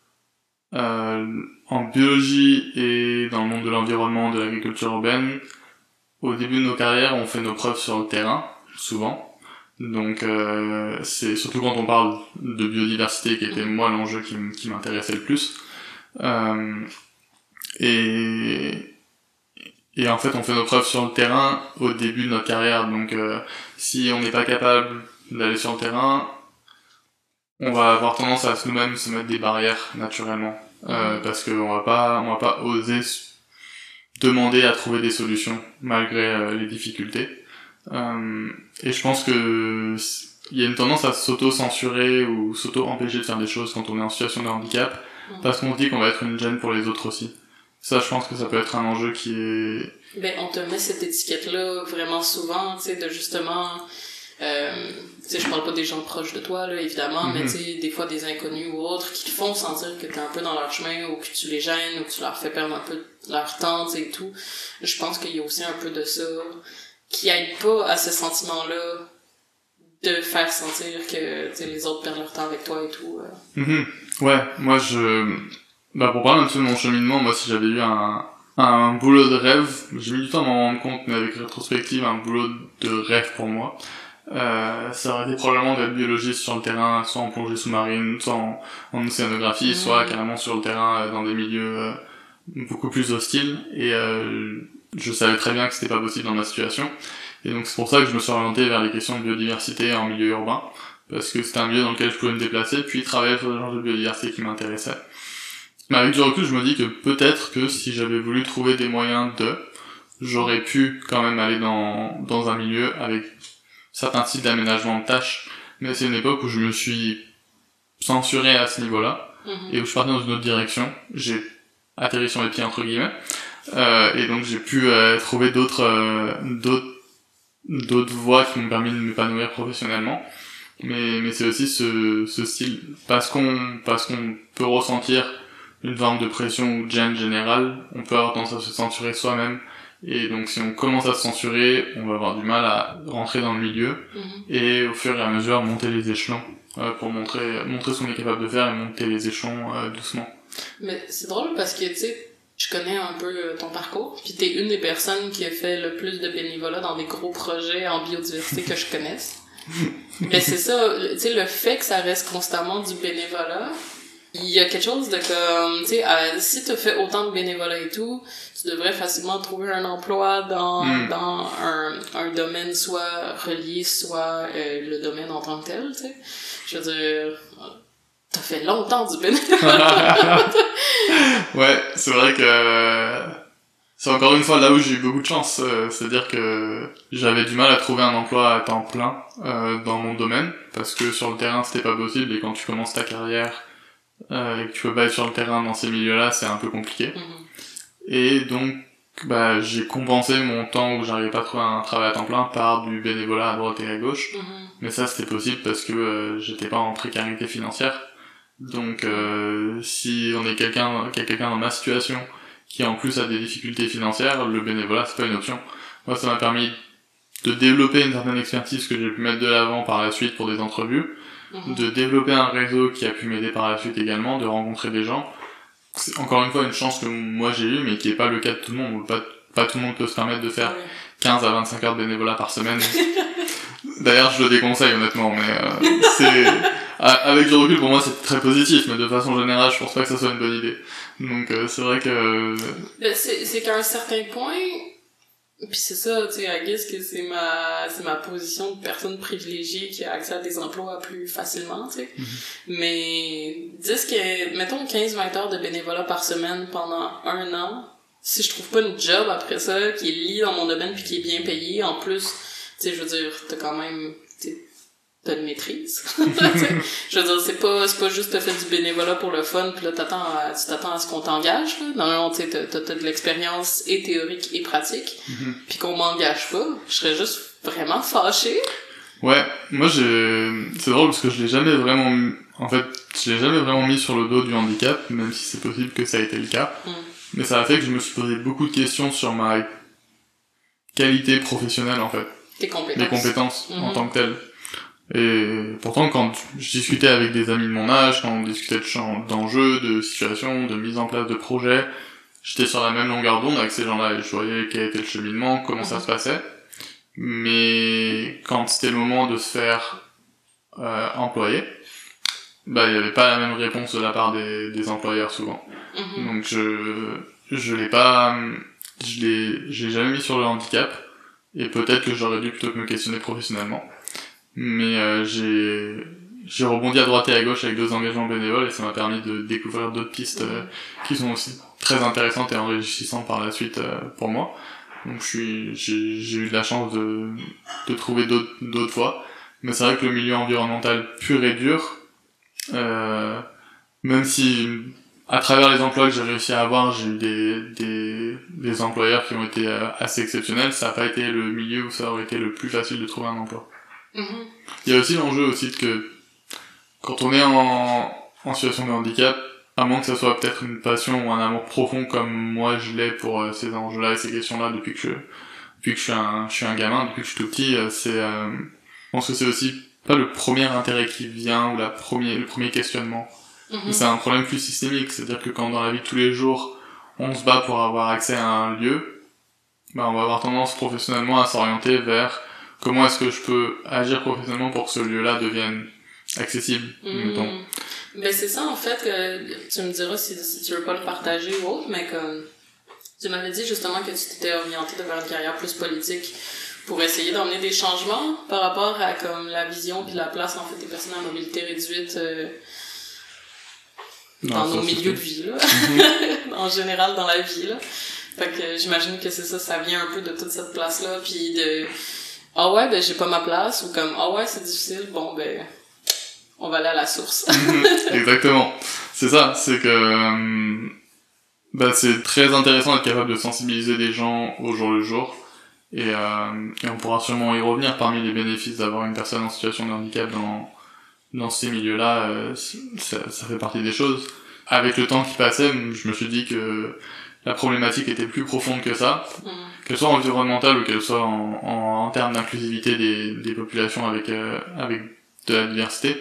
Euh, en biologie et dans le monde de l'environnement, de l'agriculture urbaine, au début de nos carrières, on fait nos preuves sur le terrain, souvent. Donc, euh, c'est surtout quand on parle de biodiversité, qui était moi l'enjeu qui, m- qui m'intéressait le plus. Euh, et, et en fait, on fait nos preuves sur le terrain au début de notre carrière. Donc, euh, si on n'est pas capable d'aller sur le terrain, on va avoir tendance à nous-mêmes se mettre des barrières naturellement, euh, mmh. parce que on va pas, on va pas oser demander à trouver des solutions malgré euh, les difficultés. Euh, et je pense que il y a une tendance à s'auto-censurer ou s'auto-empêcher de faire des choses quand on est en situation de handicap, mmh. parce qu'on se dit qu'on va être une gêne pour les autres aussi. Ça, je pense que ça peut être un enjeu qui est... Ben, on te met cette étiquette-là vraiment souvent, tu sais, de justement... Euh, tu sais, je parle pas des gens proches de toi, là, évidemment, mm-hmm. mais tu sais, des fois des inconnus ou autres qui te font sentir que t'es un peu dans leur chemin ou que tu les gênes ou que tu leur fais perdre un peu leur temps, tu sais, et tout. Je pense qu'il y a aussi un peu de ça qui aide pas à ce sentiment-là de faire sentir que, tu sais, les autres perdent leur temps avec toi et tout. Euh. Mm-hmm. Ouais, moi je... Bah, pour parler un peu de mon cheminement, moi si j'avais eu un... un boulot de rêve, j'ai mis du temps à m'en rendre compte, mais avec rétrospective, un boulot de rêve pour moi. Euh, ça aurait été probablement d'être biologiste sur le terrain, soit en plongée sous-marine, soit en, en océanographie, mmh. soit carrément sur le terrain euh, dans des milieux euh, beaucoup plus hostiles. Et euh, je savais très bien que c'était pas possible dans ma situation. Et donc c'est pour ça que je me suis orienté vers les questions de biodiversité en milieu urbain, parce que c'était un milieu dans lequel je pouvais me déplacer, puis travailler sur le genre de biodiversité qui m'intéressait. Mais avec du recul, je me dis que peut-être que si j'avais voulu trouver des moyens de, j'aurais pu quand même aller dans dans un milieu avec certains types d'aménagement de tâches, mais c'est une époque où je me suis censuré à ce niveau-là, mmh. et où je partais dans une autre direction. J'ai atterri sur les pieds entre guillemets, euh, et donc j'ai pu euh, trouver d'autres euh, d'autres d'autres voies qui m'ont permis de m'épanouir professionnellement. Mais mais c'est aussi ce ce style, parce qu'on parce qu'on peut ressentir une forme de pression ou de gêne générale, on peut avoir tendance à se censurer soi-même. Et donc si on commence à se censurer, on va avoir du mal à rentrer dans le milieu, mmh. et au fur et à mesure monter les échelons euh, pour montrer montrer ce qu'on est capable de faire et monter les échelons euh, doucement. Mais c'est drôle parce que tu sais, je connais un peu euh, ton parcours, puis t'es une des personnes qui a fait le plus de bénévolat dans des gros projets en biodiversité que je connaisse. Mais c'est ça, tu sais, le fait que ça reste constamment du bénévolat, il y a quelque chose de comme, tu sais, euh, si tu fais autant de bénévolat et tout, tu devrais facilement trouver un emploi dans mm. dans un un domaine soit relié, soit euh, le domaine en tant que tel, tu sais. Je veux dire, t'as fait longtemps du bénévolat. Ouais, c'est vrai que c'est encore une fois là où j'ai eu beaucoup de chance, euh, c'est-à-dire que j'avais du mal à trouver un emploi à temps plein euh, dans mon domaine, parce que sur le terrain c'était pas possible, et quand tu commences ta carrière euh, et que tu peux pas être sur le terrain dans ces milieux-là, c'est un peu compliqué. Mm-hmm. Et donc bah j'ai compensé mon temps où j'arrivais pas à trouver un travail à temps plein par du bénévolat à droite et à gauche. Mm-hmm. Mais ça c'était possible parce que euh, j'étais pas en précarité financière. Donc euh, si on est quelqu'un quelqu'un dans ma situation qui en plus a des difficultés financières, le bénévolat c'est pas une option. Moi ça m'a permis de développer une certaine expertise que j'ai pu mettre de l'avant par la suite pour des entrevues, mmh. de développer un réseau qui a pu m'aider par la suite également, de rencontrer des gens. C'est encore une fois une chance que moi j'ai eue, mais qui est pas le cas de tout le monde. Pas, pas tout le monde peut se permettre de faire quinze à vingt-cinq heures de bénévolat par semaine. D'ailleurs je le déconseille honnêtement, mais euh, c'est... Avec du recul, pour moi, c'est très positif, mais de façon générale, je pense pas que ça soit une bonne idée. Donc, euh, c'est vrai que... C'est, c'est qu'à un certain point, puis c'est ça, tu sais, I guess que c'est ma, c'est ma position de personne privilégiée qui a accès à des emplois plus facilement, tu sais. Mm-hmm. Mais, dis que, mettons quinze à vingt heures de bénévolat par semaine pendant un an, si je trouve pas une job après ça, qui est liée dans mon domaine puis qui est bien payée, en plus, tu sais, je veux dire, t'as quand même, t'as une maîtrise. Je veux dire, c'est pas, c'est pas juste t'as fait du bénévolat pour le fun, puis là, t'attends à, tu t'attends à ce qu'on t'engage, là. Non, non, tu sais, t'as, t'as de l'expérience et théorique et pratique, mm-hmm. puis qu'on m'engage pas. Je serais juste vraiment fâchée. Ouais, moi, j'ai, c'est drôle parce que je l'ai jamais vraiment, mis... en fait, je l'ai jamais vraiment mis sur le dos du handicap, même si c'est possible que ça ait été le cas. Mm. Mais ça a fait que je me suis posé beaucoup de questions sur ma qualité professionnelle, en fait. Tes compétences. Les compétences, mm-hmm. en tant que telles. Et pourtant, quand je discutais avec des amis de mon âge, quand on discutait de champ, d'enjeux, de situations, de mise en place de projets, j'étais sur la même longueur d'onde avec ces gens-là et je voyais quel était le cheminement, comment ça se passait. Mais quand c'était le moment de se faire euh, employer, bah il y avait pas la même réponse de la part des, des employeurs souvent. Mm-hmm. Donc je je l'ai pas, je l'ai j'ai jamais mis sur le handicap et peut-être que j'aurais dû plutôt me questionner professionnellement. Mais euh, j'ai j'ai rebondi à droite et à gauche avec deux engagements bénévoles et ça m'a permis de découvrir d'autres pistes euh, qui sont aussi très intéressantes et enrichissantes par la suite euh, pour moi. Donc je suis j'ai j'ai eu de la chance de de trouver d'autres d'autres voies, mais c'est vrai que le milieu environnemental pur et dur, euh, même si à travers les emplois que j'ai réussi à avoir, j'ai eu des des des employeurs qui ont été euh, assez exceptionnels, ça n'a pas été le milieu où ça aurait été le plus facile de trouver un emploi. Mm-hmm. Il y a aussi l'enjeu aussi que quand on est en, en situation de handicap, à moins que ça soit peut-être une passion ou un amour profond comme moi je l'ai pour euh, ces enjeux-là et ces questions-là depuis que je, depuis que je suis un, je suis un gamin, depuis que je suis tout petit, euh, c'est, euh, je pense que c'est aussi pas le premier intérêt qui vient ou la premier, le premier questionnement. Mm-hmm. Mais c'est un problème plus systémique, c'est-à-dire que quand dans la vie de tous les jours, on se bat pour avoir accès à un lieu, bah on va avoir tendance professionnellement à s'orienter vers comment est-ce que je peux agir professionnellement pour que ce lieu-là devienne accessible, mmh. mettons. Ben c'est ça en fait que tu me diras si, si tu veux pas le partager ou autre, mais que tu m'avais dit justement que tu t'étais orienté vers une carrière plus politique pour essayer d'emmener des changements par rapport à comme la vision puis la place en fait des personnes à mobilité réduite euh, dans non, nos milieux de vie là, mmh. en général dans la vie là. Fait que j'imagine que c'est ça, ça vient un peu de toute cette place là puis de ah ouais, ben j'ai pas ma place, ou comme, ah ouais, c'est difficile, bon ben, on va aller à la source. Exactement. C'est ça, c'est que, euh, bah c'est très intéressant d'être capable de sensibiliser des gens au jour le jour, et, euh, et on pourra sûrement y revenir parmi les bénéfices d'avoir une personne en situation de handicap dans, dans ces milieux-là, euh, ça, ça fait partie des choses. Avec le temps qui passait, je me suis dit que la problématique était plus profonde que ça, mmh. qu'elle soit environnementale ou qu'elle soit en, en, en termes d'inclusivité des, des populations avec, euh, avec de la diversité.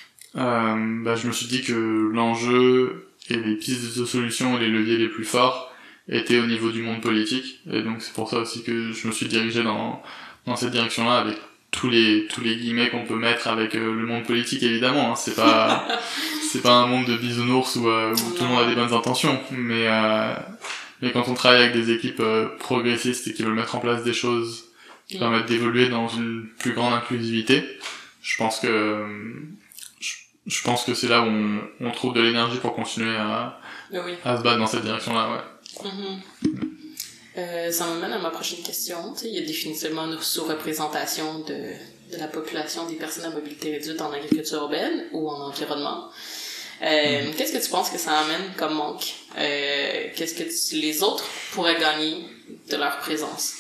Euh, bah, je me suis dit que l'enjeu et les pistes de solutions et les leviers les plus forts était au niveau du monde politique, et donc c'est pour ça aussi que je me suis dirigé dans dans cette direction-là, avec tous les tous les guillemets qu'on peut mettre avec euh, le monde politique, évidemment, hein. C'est pas c'est pas un monde de bisounours où, euh, où tout le monde a des bonnes intentions, mais euh, mais quand on travaille avec des équipes euh, progressistes et qui veulent mettre en place des choses qui mmh. permettent d'évoluer dans une plus grande inclusivité, je pense que je, je pense que c'est là où on, on trouve de l'énergie pour continuer à oui. à se battre dans cette direction-là, ouais. Mmh. Euh, ça m'amène à ma prochaine question. Tu sais, il y a définitivement une sous-représentation de, de la population des personnes à mobilité réduite en agriculture urbaine ou en environnement. Euh, mmh. Qu'est-ce que tu penses que ça amène comme manque? Euh, qu'est-ce que tu, les autres pourraient gagner de leur présence?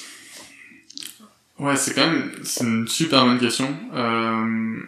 Ouais, c'est quand même c'est une super bonne question. Euh,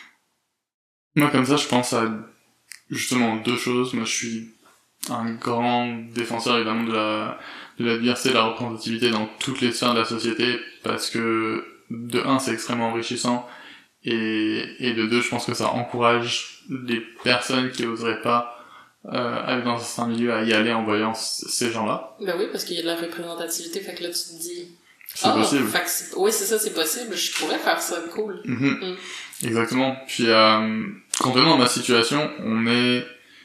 moi, comme ça, je pense à justement deux choses. Moi, je suis un grand défenseur, évidemment, de la de la diversité, de la représentativité dans toutes les sphères de la société, parce que de un, c'est extrêmement enrichissant, et et de deux, je pense que ça encourage les personnes qui oseraient pas euh, aller dans un milieu à y aller en voyant c- ces gens-là. Ben oui, parce qu'il y a de la représentativité, fait que là tu te dis c'est ah, possible. Fait que c'est... oui, c'est ça, c'est possible, je pourrais faire ça, cool. Mm-hmm. Mm. Exactement. Puis euh, comprenant ma situation, on est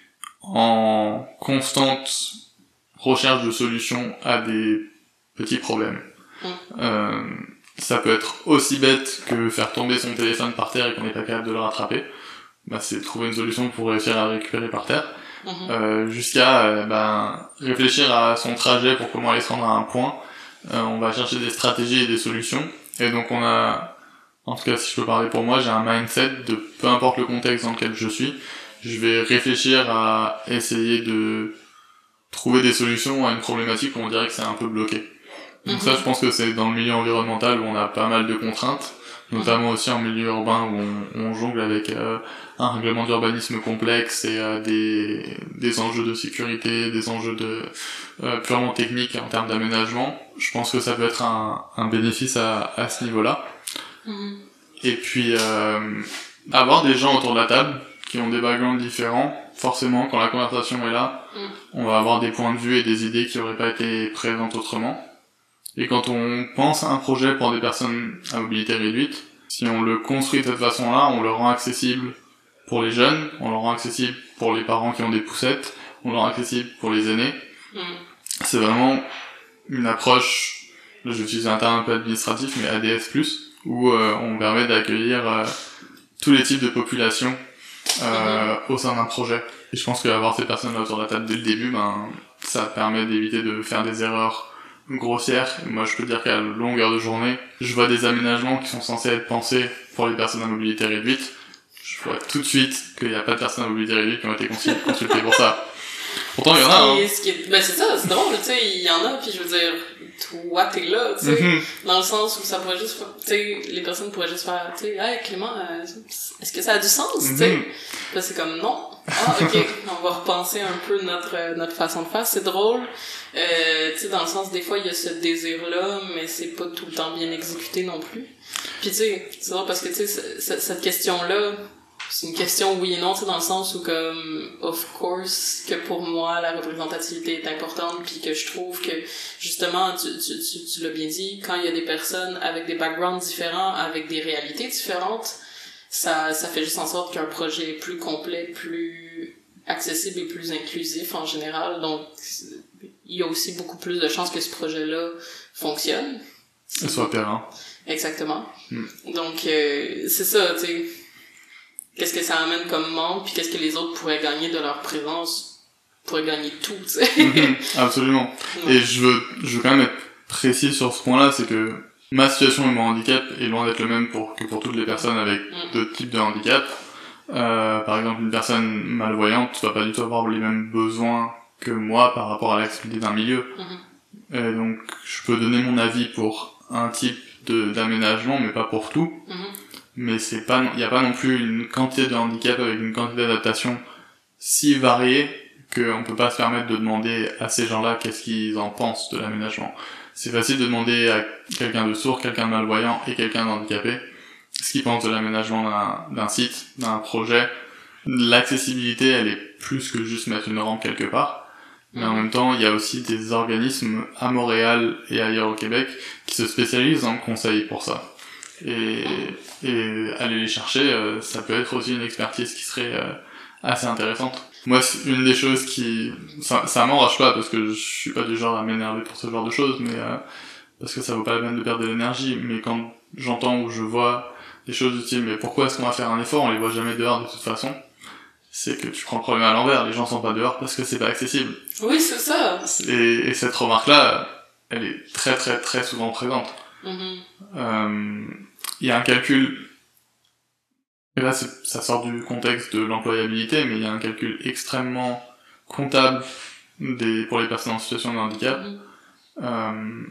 en constante recherche de solutions à des petits problèmes. Mm. Euh, ça peut être aussi bête que faire tomber son téléphone par terre et qu'on n'est pas capable de le rattraper. Bah, c'est trouver une solution pour réussir à le récupérer par terre. Mm-hmm. Euh, jusqu'à euh, ben, réfléchir à son trajet pour comment aller se rendre à un point. Euh, on va chercher des stratégies et des solutions. Et donc on a, en tout cas si je peux parler pour moi, j'ai un mindset de peu importe le contexte dans lequel je suis, je vais réfléchir à essayer de trouver des solutions à une problématique où on dirait que c'est un peu bloqué. Donc mm-hmm. ça, je pense que c'est dans le milieu environnemental où on a pas mal de contraintes, notamment aussi en milieu urbain où on, on jongle avec euh, un règlement d'urbanisme complexe et euh, des des enjeux de sécurité, des enjeux de euh, purement techniques en termes d'aménagement. Je pense que ça peut être un, un bénéfice à, à ce niveau-là. Mm-hmm. Et puis euh, avoir des gens autour de la table qui ont des backgrounds différents, forcément, quand la conversation est là, mm. on va avoir des points de vue et des idées qui auraient pas été présentes autrement. Et quand on pense à un projet pour des personnes à mobilité réduite, si on le construit de cette façon-là, on le rend accessible pour les jeunes, on le rend accessible pour les parents qui ont des poussettes, on le rend accessible pour les aînés. Mm. C'est vraiment une approche, là je vais utiliser un terme un peu administratif, mais A D S plus, où euh, on permet d'accueillir euh, tous les types de populations euh, mm-hmm. au sein d'un projet. Et je pense qu'avoir ces personnes-là autour de la table dès le début, ben, ça permet d'éviter de faire des erreurs grossières. Moi, je peux dire qu'à longueur de journée, je vois des aménagements qui sont censés être pensés pour les personnes à mobilité réduite. Je vois tout de suite qu'il n'y a pas de personnes à mobilité réduite qui ont été consultées pour ça. Pourtant, il y en a, hein. Ce qui est... Ben, c'est ça, c'est drôle, tu sais, il y en a, puis je veux dire, toi, t'es là, tu sais, mm-hmm. dans le sens où ça pourrait juste faire, tu sais, les personnes pourraient juste faire, tu sais, hey, Clément, euh, est-ce que ça a du sens, mm-hmm. tu sais? Là, c'est comme, non. Ah, ok, on va repenser un peu notre, notre façon de faire, c'est drôle, euh, tu sais, dans le sens, des fois, il y a ce désir-là, mais c'est pas tout le temps bien exécuté non plus. Puis, tu sais, c'est drôle parce que, tu sais, cette question-là, c'est une question oui et non, tu sais, dans le sens où comme of course que pour moi la représentativité est importante, puis que je trouve que justement tu tu tu, tu l'as bien dit, quand il y a des personnes avec des backgrounds différents, avec des réalités différentes, ça ça fait juste en sorte qu'un projet est plus complet, plus accessible et plus inclusif en général. Donc il y a aussi beaucoup plus de chances que ce projet-là fonctionne. Et soit pérenne. Exactement. Hmm. Donc euh, c'est ça, tu sais. Qu'est-ce que ça amène comme manque, puis qu'est-ce que les autres pourraient gagner de leur présence, pourraient gagner tout, tu sais. Mm-hmm, absolument. Ouais. Et je veux, je veux quand même être précis sur ce point-là, c'est que ma situation et mon handicap est loin d'être le même pour, que pour toutes les personnes avec mm. d'autres types de handicap. Euh, par exemple, une personne malvoyante va pas du tout avoir les mêmes besoins que moi par rapport à l'accessibilité d'un milieu. Mm-hmm. Et donc, je peux donner mon avis pour un type de, d'aménagement, mais pas pour tout. Mm-hmm. Mais c'est pas, il y a pas non plus une quantité de handicap avec une quantité d'adaptation si variée qu'on peut pas se permettre de demander à ces gens-là qu'est-ce qu'ils en pensent de l'aménagement. C'est facile de demander à quelqu'un de sourd, quelqu'un de malvoyant et quelqu'un d'handicapé ce qu'ils pensent de l'aménagement d'un, d'un site, d'un projet. L'accessibilité, elle est plus que juste mettre une rampe quelque part. Mais en même temps, il y a aussi des organismes à Montréal et ailleurs au Québec qui se spécialisent dans le conseil pour ça. Et, et aller les chercher, euh, ça peut être aussi une expertise qui serait euh, assez intéressante. Moi, c'est une des choses qui... Ça, ça m'enrage pas, parce que je suis pas du genre à m'énerver pour ce genre de choses, mais euh, parce que ça vaut pas la peine de perdre de l'énergie. Mais quand j'entends ou je vois des choses du style, mais pourquoi est-ce qu'on va faire un effort, on les voit jamais dehors de toute façon, c'est que tu prends le problème à l'envers, les gens sont pas dehors parce que c'est pas accessible. Oui, c'est ça. Et, et cette remarque-là, elle est très très très souvent présente. Mm-hmm. Euh, il y a un calcul, et là c'est, ça sort du contexte de l'employabilité, mais il y a un calcul extrêmement comptable des, pour les personnes en situation de handicap. Mm-hmm. Euh,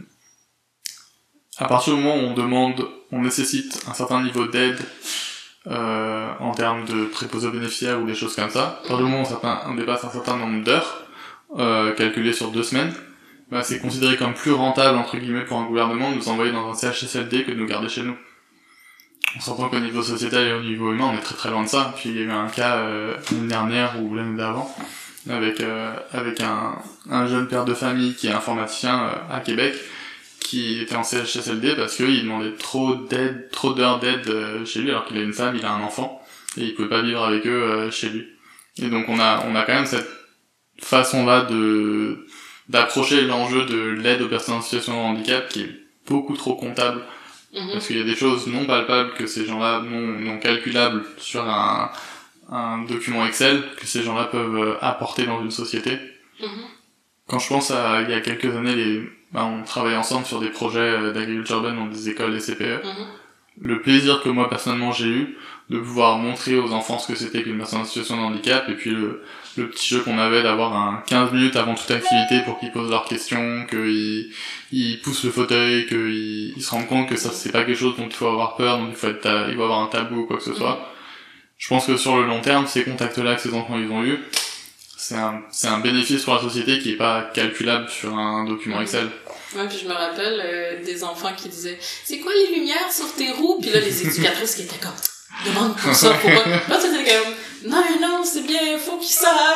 à partir du moment où on demande, on nécessite un certain niveau d'aide, Euh, en termes de préposés aux bénéficiaires ou des choses comme ça, à partir du moment où certain, on dépasse un certain nombre d'heures, euh, calculées sur deux semaines, bah, c'est considéré comme plus rentable, entre guillemets, pour un gouvernement de nous envoyer dans un C H S L D que de nous garder chez nous. On s'entend qu'au niveau sociétal et au niveau humain, on est très très loin de ça. Puis il y a eu un cas euh, l'année dernière ou l'année d'avant, avec euh, avec un, un jeune père de famille qui est informaticien euh, à Québec, qui était en C H S L D parce qu'il demandait trop d'aide, trop d'heures d'aide euh, chez lui, alors qu'il a une femme, il a un enfant, et il pouvait pas vivre avec eux euh, chez lui. Et donc on a on a quand même cette façon-là de d'approcher l'enjeu de l'aide aux personnes en situation de handicap qui est beaucoup trop comptable, mmh. parce qu'il y a des choses non palpables que ces gens-là, non, non calculables sur un, un document Excel, que ces gens-là peuvent apporter dans une société. Mmh. Quand je pense à il y a quelques années, les bah, on travaillait ensemble sur des projets d'agriculture urbaine dans des écoles et C P E. Mmh. Le plaisir que moi personnellement j'ai eu de pouvoir montrer aux enfants ce que c'était qu'une personne en situation de handicap, et puis le, le petit jeu qu'on avait d'avoir un quinze minutes avant toute activité pour qu'ils posent leurs questions, qu'ils ils poussent le fauteuil, qu'ils ils se rendent compte que ça c'est pas quelque chose dont il faut avoir peur, donc il faut être ta... il faut avoir un tabou ou quoi que ce soit. Mmh. Je pense que sur le long terme, ces contacts-là que ces enfants ils ont eu, c'est un, c'est un bénéfice pour la société qui est pas calculable sur un document mmh. Excel. Ouais, puis je me rappelle euh, des enfants qui disaient « C'est quoi les lumières sur tes roues? » Puis là, les éducatrices qui étaient comme « Demande pour ça, pour pas... » Là, t'étais comme « Non, non, c'est bien, faut qu'ils sachent! »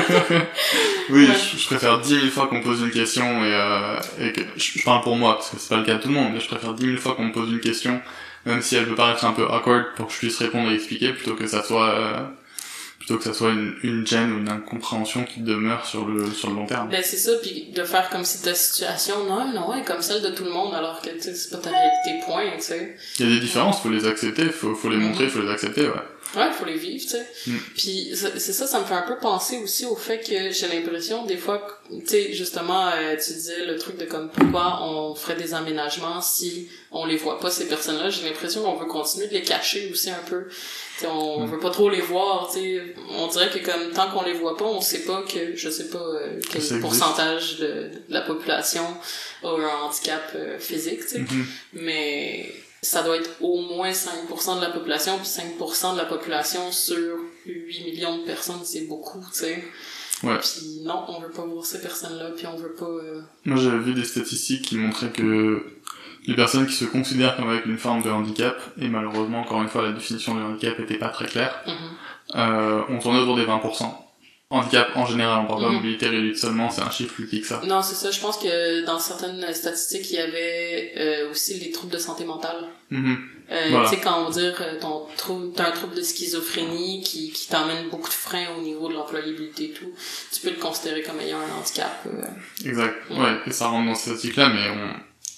Oui, ouais. je, je préfère dix mille fois qu'on me pose une question, et, euh, et que, je, je parle pour moi, parce que c'est pas le cas de tout le monde, mais je préfère dix mille fois qu'on me pose une question, même si elle peut paraître un peu awkward, pour que je puisse répondre et expliquer, plutôt que ça soit... Euh, plutôt que ça soit une, une gêne ou une incompréhension qui demeure sur le, sur le long terme. Ben, c'est ça, puis de faire comme si ta situation, non, non, est comme celle de tout le monde, alors que, tu sais, c'est pas ta réalité, point, tu sais. Il y a des différences, faut les accepter, faut, faut les montrer, faut les accepter, ouais. Ouais, faut les vivre, tu sais. Mm. Puis c'est ça, ça me fait un peu penser aussi au fait que j'ai l'impression, des fois, tu sais, justement, euh, tu disais le truc de comme, pourquoi on ferait des aménagements si on les voit pas, ces personnes-là. J'ai l'impression qu'on veut continuer de les cacher aussi un peu. T'sais, on mm. veut pas trop les voir, tu sais. On dirait que comme tant qu'on les voit pas, on sait pas que, je sais pas euh, quel ça pourcentage de, de la population a un handicap euh, physique, tu sais. Mm-hmm. Mais ça doit être au moins cinq pour cent de la population, puis cinq pour cent de la population sur huit millions de personnes, c'est beaucoup, tu sais. Ouais. Puis non, on veut pas voir ces personnes-là, puis on veut pas... Euh... Moi, j'avais vu des statistiques qui montraient que les personnes qui se considèrent comme avec une forme de handicap, et malheureusement, encore une fois, la définition de handicap était pas très claire, mm-hmm. euh, on tournait autour des vingt pour cent. Handicap en général, on parle pas de mm-hmm. mobilité réduite seulement, c'est un chiffre plus petit que ça. Non, c'est ça, je pense que dans certaines statistiques, il y avait euh, aussi les troubles de santé mentale. Mm-hmm. Euh, voilà. Tu sais, quand on dit euh, ton trouble, t'as un trouble de schizophrénie qui, qui t'emmène beaucoup de freins au niveau de l'employabilité et tout, tu peux le considérer comme ayant un handicap. Euh... Exact, ouais. ouais, et ça rentre dans ces statistiques-là, mais on...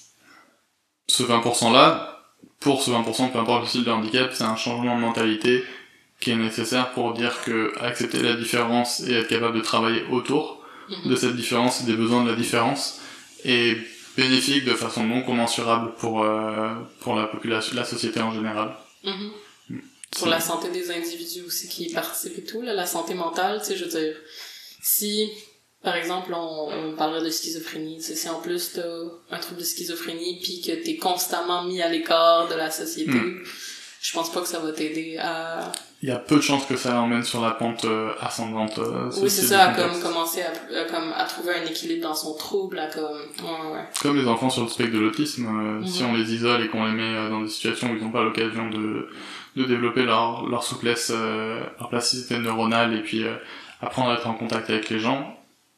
ce vingt pour cent-là, pour ce vingt pour cent, peu importe le style de handicap, c'est un changement de mentalité qui est nécessaire pour dire que accepter la différence et être capable de travailler autour mmh. de cette différence et des besoins de la différence est bénéfique de façon non commensurable pour euh, pour la population, la société en général. Mmh. Mmh. Pour la santé des individus aussi qui y participent et tout, là, la santé mentale, tu sais, je veux dire, si par exemple on, on parlerait de schizophrénie, tu sais, si en plus t'as un trouble de schizophrénie puis que t'es constamment mis à l'écart de la société, mmh. je pense pas que ça va t'aider à... Il y a peu de chances que ça l'emmène sur la pente euh, ascendante. Euh, oui, c'est ça, à comme commencer à, à, comme, à trouver un équilibre dans son trouble, à comme... Ouais, ouais. Comme les enfants sur le spectre de l'autisme, euh, mm-hmm. si on les isole et qu'on les met euh, dans des situations où ils n'ont pas l'occasion de, de développer leur, leur souplesse, euh, leur plasticité neuronale et puis euh, apprendre à être en contact avec les gens,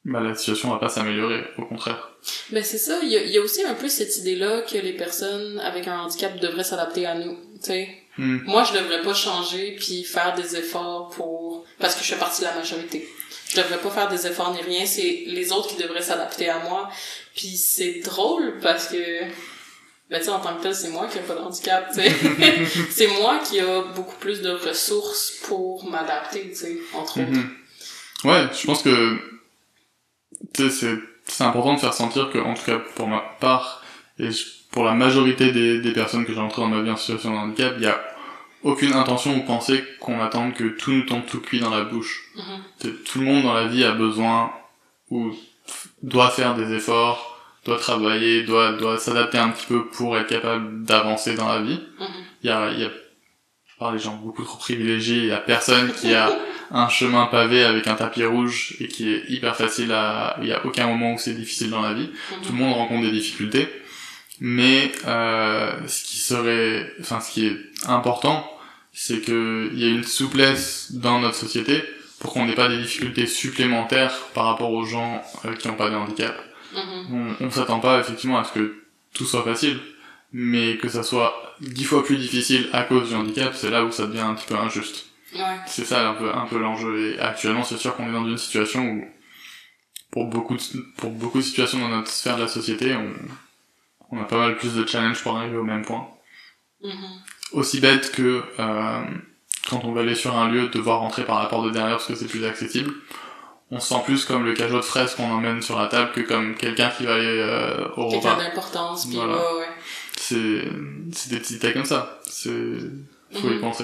bah la situation va pas s'améliorer, au contraire. Ben c'est ça, il y a, il y a aussi un peu cette idée-là que les personnes avec un handicap devraient s'adapter à nous, tu sais. Mm. Moi, je devrais pas changer puis faire des efforts pour... parce que je fais partie de la majorité. Je devrais pas faire des efforts ni rien, c'est les autres qui devraient s'adapter à moi. Puis c'est drôle parce que... ben tu sais, en tant que tel, c'est moi qui ai pas de handicap, tu sais. C'est moi qui a beaucoup plus de ressources pour m'adapter, tu sais, entre mm-hmm. autres. Ouais, je pense que... tu sais, c'est... c'est important de faire sentir que, en tout cas pour ma part, et pour la majorité des, des personnes que j'ai rencontrées dans ma vie en situation de handicap, il y a aucune intention ou pensée qu'on attende que tout nous tombe tout cuit dans la bouche. Mm-hmm. Tout le monde dans la vie a besoin, ou doit faire des efforts, doit travailler, doit, doit s'adapter un petit peu pour être capable d'avancer dans la vie. Mm-hmm. Il y a, il y a, par les gens beaucoup trop privilégiés, il y a personne qui a un chemin pavé avec un tapis rouge et qui est hyper facile à... il y a aucun moment où c'est difficile dans la vie. Mm-hmm. Tout le monde rencontre des difficultés. Mais euh, ce qui serait... enfin, ce qui est important, c'est que il y a une souplesse dans notre société pour qu'on n'ait pas des difficultés supplémentaires par rapport aux gens euh, qui n'ont pas de handicap. Mm-hmm. On, on s'attend pas effectivement à ce que tout soit facile, mais que ça soit dix fois plus difficile à cause du handicap, c'est là où ça devient un petit peu injuste. Ouais. C'est ça un peu un peu l'enjeu. Et actuellement, c'est sûr qu'on est dans une situation où, pour beaucoup de, pour beaucoup de situations dans notre sphère de la société, on, on a pas mal plus de challenges pour arriver au même point. Mm-hmm. Aussi bête que euh, quand on va aller sur un lieu, devoir rentrer par la porte de derrière parce que c'est plus accessible. On se sent plus comme le cajot de fraises qu'on emmène sur la table que comme quelqu'un qui va aller euh, au quelqu'un repas. Quelqu'un d'importance, puis voilà. ouais, ouais. C'est, c'est des petits détails comme ça. C'est, faut mm-hmm. y penser.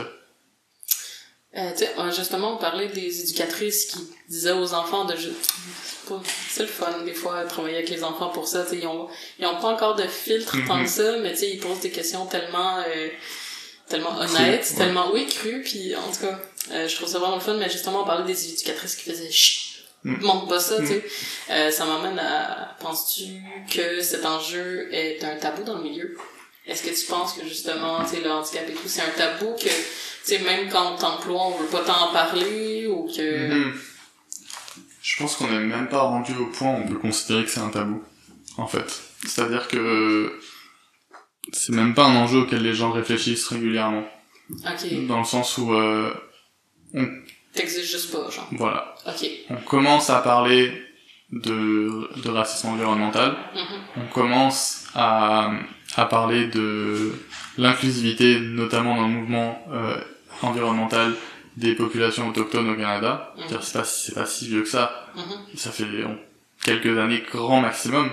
Euh, tu sais, justement, on parlait des éducatrices qui disaient aux enfants de... C'est, pas... c'est le fun, des fois, travailler avec les enfants pour ça. Tu sais, ils ont, ils ont pas encore de filtre mm-hmm. tant que ça, mais tu sais, ils posent des questions tellement... Euh, tellement honnêtes, cru, tellement... Ouais. Oui, crues, puis en tout cas, euh, je trouve ça vraiment le fun, mais justement, on parlait des éducatrices qui faisaient... Chut! Mm. Montre pas ça, mm. tu sais. Euh, ça m'amène à... Penses-tu que cet enjeu est un tabou dans le milieu? Est-ce que tu penses que, justement, tu sais, le handicap et tout, c'est un tabou que... tu sais, même quand on t'emploie, on veut pas t'en parler, ou que... Mm-hmm. Je pense qu'on n'est même pas rendu au point où on peut considérer que c'est un tabou, en fait. C'est-à-dire que c'est même pas un enjeu auquel les gens réfléchissent régulièrement. Ok. Dans le sens où euh, on... t'exiges juste pas, genre. Voilà. Ok. On commence à parler de, de racisme environnemental. Mm-hmm. On commence à, à parler de l'inclusivité, notamment dans le mouvement euh, environnemental des populations autochtones au Canada. Mm-hmm. C'est-à-dire, c'est pas, c'est pas si vieux que ça. Mm-hmm. Ça fait on, quelques années grand maximum.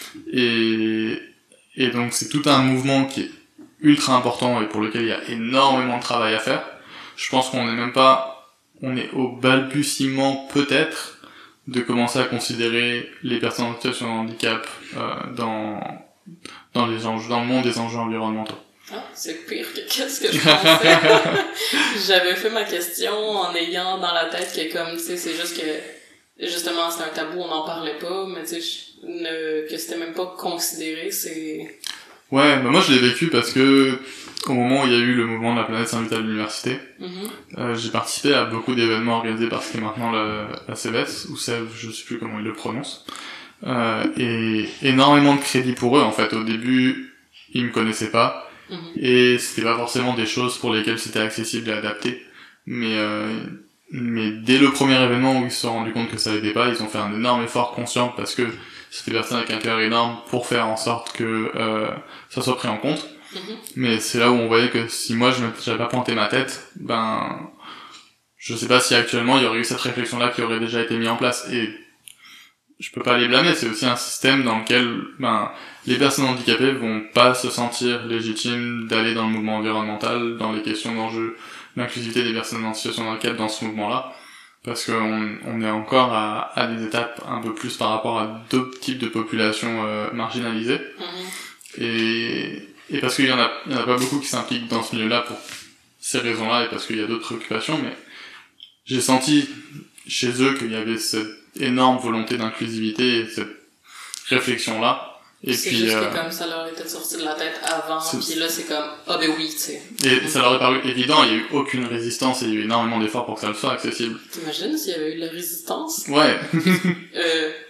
Et, et donc c'est tout un mouvement qui est ultra important et pour lequel il y a énormément de travail à faire. Je pense qu'on n'est même pas, on est au balbutiement peut-être de commencer à considérer les personnes en situation de handicap euh, dans dans les enjeux, dans le monde des enjeux environnementaux. Ah, c'est pire que qu'est-ce que je pensais. J'avais fait ma question en ayant dans la tête que comme, tu sais, c'est juste que, justement, c'était un tabou, on n'en parlait pas, mais tu sais, ne... que c'était même pas considéré, c'est... Ouais, bah moi je l'ai vécu parce que, au moment où il y a eu le mouvement de la planète s'invite à l'université, mm-hmm. euh, j'ai participé à beaucoup d'événements organisés par ce qui est maintenant la, la C V S, ou C E V, je sais plus comment ils le prononcent, euh, et énormément de crédit pour eux, en fait. Au début, ils me connaissaient pas, mm-hmm. et c'était pas forcément des choses pour lesquelles c'était accessible et adapté, mais euh, mais dès le premier événement où ils se sont rendus compte que ça l'aidait pas, ils ont fait un énorme effort conscient parce que c'était des personnes avec un cœur énorme pour faire en sorte que euh, ça soit pris en compte. Mm-hmm. Mais c'est là où on voyait que si moi je me, j'avais pas pointé ma tête, ben je sais pas si actuellement il y aurait eu cette réflexion là qui aurait déjà été mise en place. Et je peux pas les blâmer, c'est aussi un système dans lequel ben les personnes handicapées vont pas se sentir légitimes d'aller dans le mouvement environnemental, dans les questions d'enjeux l'inclusivité des personnes en situation de handicap dans ce mouvement-là, parce qu'on on est encore à, à des étapes un peu plus par rapport à d'autres types de populations euh, marginalisées, mmh. et, et parce qu'il y en a, il y en a pas beaucoup qui s'impliquent dans ce milieu-là pour ces raisons-là, et parce qu'il y a d'autres préoccupations, mais j'ai senti chez eux qu'il y avait cette énorme volonté d'inclusivité et cette réflexion-là. Et c'est puis, juste euh, que comme ça leur était sorti de la tête avant, puis là c'est comme ah oh, ben oui, tu sais. Et mmh. ça leur est paru évident, il y a eu aucune résistance et il y a eu énormément d'efforts pour que ça le soit accessible. T'imagines s'il y avait eu de la résistance? Ouais. euh,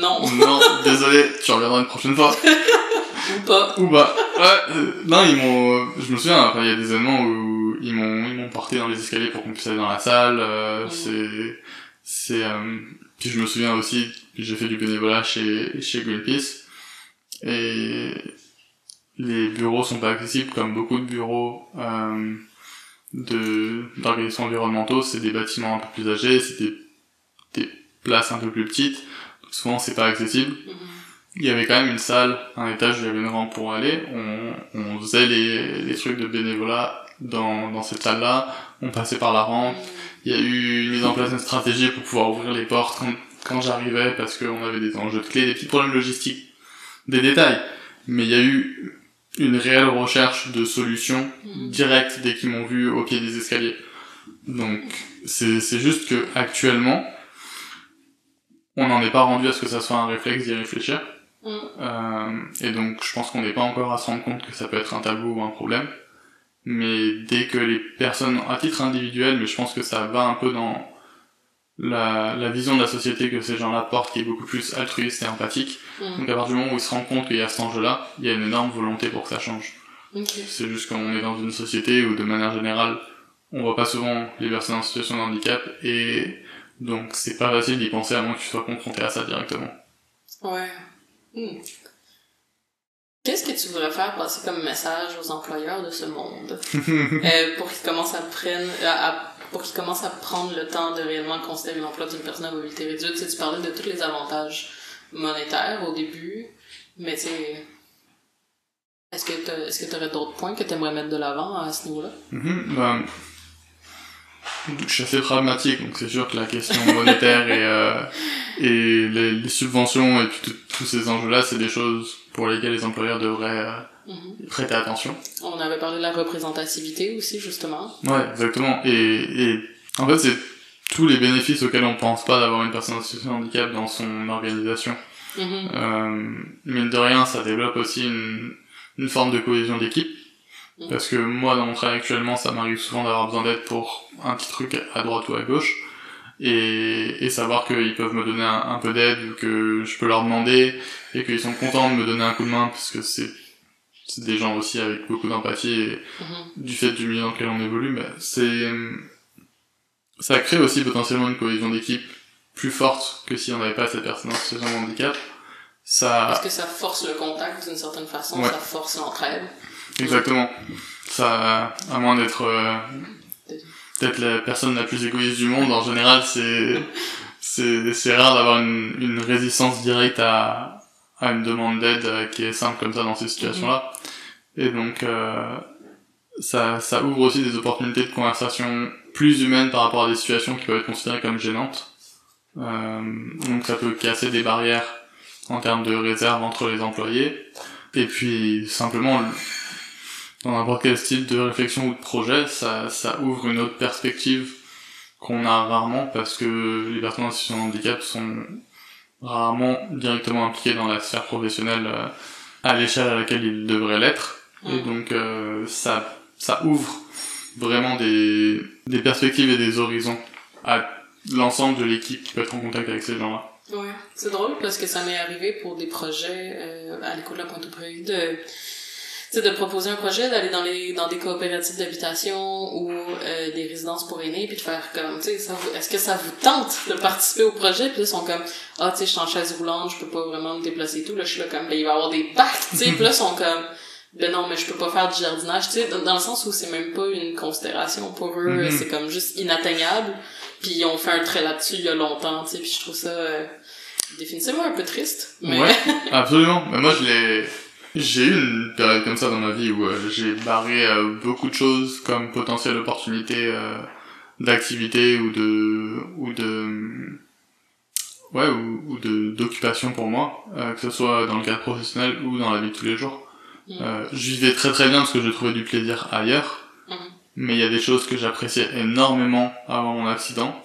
non. Non, désolé, tu reviendras une prochaine fois. Ou pas. Ou pas. Ouais, euh, non, ils m'ont, je me souviens, enfin, il y a des événements où ils m'ont, ils m'ont porté dans les escaliers pour qu'on puisse aller dans la salle, euh, mmh. c'est, c'est, euh, puis je me souviens aussi, j'ai fait du bénévolat chez, chez Greenpeace, et les bureaux sont pas accessibles comme beaucoup de bureaux, euh, de, d'organismes environnementaux, c'est des bâtiments un peu plus âgés, c'est des, des places un peu plus petites, donc souvent c'est pas accessible. Mmh. Il y avait quand même une salle, un étage où il y avait une rampe pour aller. On, on faisait les, les trucs de bénévolat dans, dans cette salle-là. On passait par la rampe. Il y a eu une mise en place d'une stratégie pour pouvoir ouvrir les portes quand, quand j'arrivais parce qu'on avait des enjeux de clés, des petits problèmes logistiques, des détails. Mais il y a eu une réelle recherche de solutions directes dès qu'ils m'ont vu au pied des escaliers. Donc, c'est, c'est juste que actuellement, on n'en est pas rendu à ce que ça soit un réflexe d'y réfléchir. Mm. Euh, et donc je pense qu'on n'est pas encore à se rendre compte que ça peut être un tabou ou un problème, mais dès que les personnes à titre individuel, mais je pense que ça va un peu dans la, la vision de la société que ces gens-là portent, qui est beaucoup plus altruiste et empathique. Mm. Donc à partir du moment où ils se rendent compte qu'il y a cet enjeu-là, il y a une énorme volonté pour que ça change. Okay. C'est juste qu'on est dans une société où de manière générale on voit pas souvent les personnes en situation de handicap, et donc c'est pas facile d'y penser à moins que tu sois confronté à ça directement. Ouais. Hmm. Qu'est-ce que tu voudrais faire passer comme message aux employeurs de ce monde euh, pour qu'ils commencent à prendre à, à, pour qu'ils commencent à prendre le temps de réellement considérer l'emploi d'une personne à mobilité réduite? Tu sais, tu parlais de tous les avantages monétaires au début, mais tu sais, est-ce que t'as, est-ce que tu aurais d'autres points que tu aimerais mettre de l'avant à ce niveau-là? Mm-hmm, ben, je suis assez pragmatique, donc c'est sûr que la question monétaire et, euh, et les, les subventions et puis tous ces enjeux-là, c'est des choses pour lesquelles les employeurs devraient euh, mm-hmm. prêter attention. On avait parlé de la représentativité aussi, justement. Ouais, exactement. Et, et en fait, c'est tous les bénéfices auxquels on pense pas d'avoir une personne en situation de handicap dans son organisation. Mm-hmm. Euh, mine de rien, ça développe aussi une, une forme de cohésion d'équipe. Parce que moi, dans mon travail actuellement, ça m'arrive souvent d'avoir besoin d'aide pour un petit truc à droite ou à gauche, et, et savoir qu'ils peuvent me donner un, un peu d'aide, ou que je peux leur demander, et qu'ils sont contents de me donner un coup de main, parce que c'est, c'est des gens aussi avec beaucoup d'empathie, et mm-hmm. du fait du milieu dans lequel on évolue, bah, c'est, ça crée aussi potentiellement une cohésion d'équipe plus forte que si on n'avait pas cette personne en situation de handicap. Ça... Parce que ça force le contact d'une certaine façon, ouais. Ça force l'entraide. Exactement. Ça, à moins d'être euh, peut-être la personne la plus égoïste du monde, en général, c'est c'est c'est rare d'avoir une une résistance directe à à une demande d'aide euh, qui est simple comme ça dans ces situations-là. Mm-hmm. Et donc euh, ça ça ouvre aussi des opportunités de conversation plus humaines par rapport à des situations qui peuvent être considérées comme gênantes. Euh, donc ça peut casser des barrières en termes de réserve entre les employés. Et puis simplement dans n'importe quel style de réflexion ou de projet, ça, ça ouvre une autre perspective qu'on a rarement, parce que les personnes en situation de handicap sont rarement directement impliquées dans la sphère professionnelle euh, à l'échelle à laquelle ils devraient l'être. Mmh. Et donc euh, ça, ça ouvre vraiment des, des perspectives et des horizons à l'ensemble de l'équipe qui peut être en contact avec ces gens-là. Ouais, c'est drôle parce que ça m'est arrivé pour des projets euh, à l'école de la Pointe-au-Prairie de tu sais, de proposer un projet, d'aller dans les dans des coopératives d'habitation ou euh, des résidences pour aînés, puis de faire comme, tu sais, ça vous, est-ce que ça vous tente de participer au projet? Puis là, ils sont comme, ah, tu sais, je suis en chaise roulante, je peux pas vraiment me déplacer et tout. Là, je suis là comme, ben, il va y avoir des bacs, tu sais. Puis là, ils sont comme, ben non, mais je peux pas faire du jardinage, tu sais, dans, dans le sens où c'est même pas une considération pour eux, mm-hmm. c'est comme juste inatteignable. Puis ils ont fait un trait là-dessus il y a longtemps, tu sais, puis je trouve ça euh, définitivement un peu triste. Mais... Ouais, absolument. Mais moi, je l'ai... J'ai eu une période comme ça dans ma vie où euh, j'ai barré euh, beaucoup de choses comme potentielle opportunité euh, d'activité ou de ou de ouais ou, ou de d'occupation pour moi, euh, que ce soit dans le cadre professionnel ou dans la vie de tous les jours. Mmh. Euh, je vivais très très bien parce que je trouvais du plaisir ailleurs, mmh. mais il y a des choses que j'appréciais énormément avant mon accident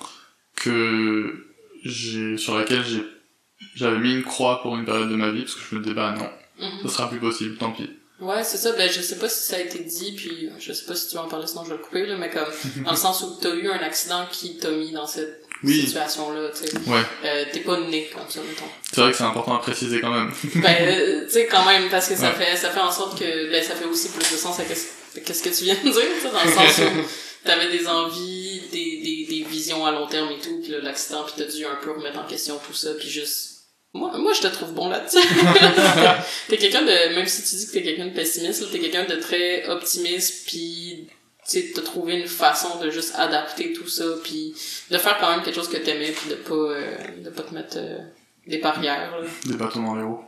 que j'ai sur laquelle j'ai j'avais mis une croix pour une période de ma vie parce que je me disais bah non. Mm-hmm. Ça sera plus possible, tant pis. Ouais, c'est ça. Ben, je sais pas si ça a été dit, puis je sais pas si tu veux en parler, sinon je vais le couper, là, mais comme, dans le sens où t'as eu un accident qui t'a mis dans cette oui. situation-là, tu sais. Ouais. Euh, t'es pas né comme ça, mettons. C'est vrai que c'est important à préciser quand même. ben, euh, tu sais, quand même, parce que ça ouais. fait ça fait en sorte que, ben, ça fait aussi plus de sens à qu'est-ce, qu'est-ce que tu viens de dire, tu sais, dans le sens où t'avais des envies, des, des, des visions à long terme et tout, pis là, l'accident, pis t'as dû un peu remettre en question tout ça, pis juste... Moi, moi, je te trouve bon là-dessus. T'es quelqu'un de... Même si tu dis que t'es quelqu'un de pessimiste, là, t'es quelqu'un de très optimiste, pis... Tu sais, t'as trouvé une façon de juste adapter tout ça, puis de faire quand même quelque chose que t'aimais, puis de pas, euh, de pas te mettre euh, des barrières, là. Des bâtons dans les roues.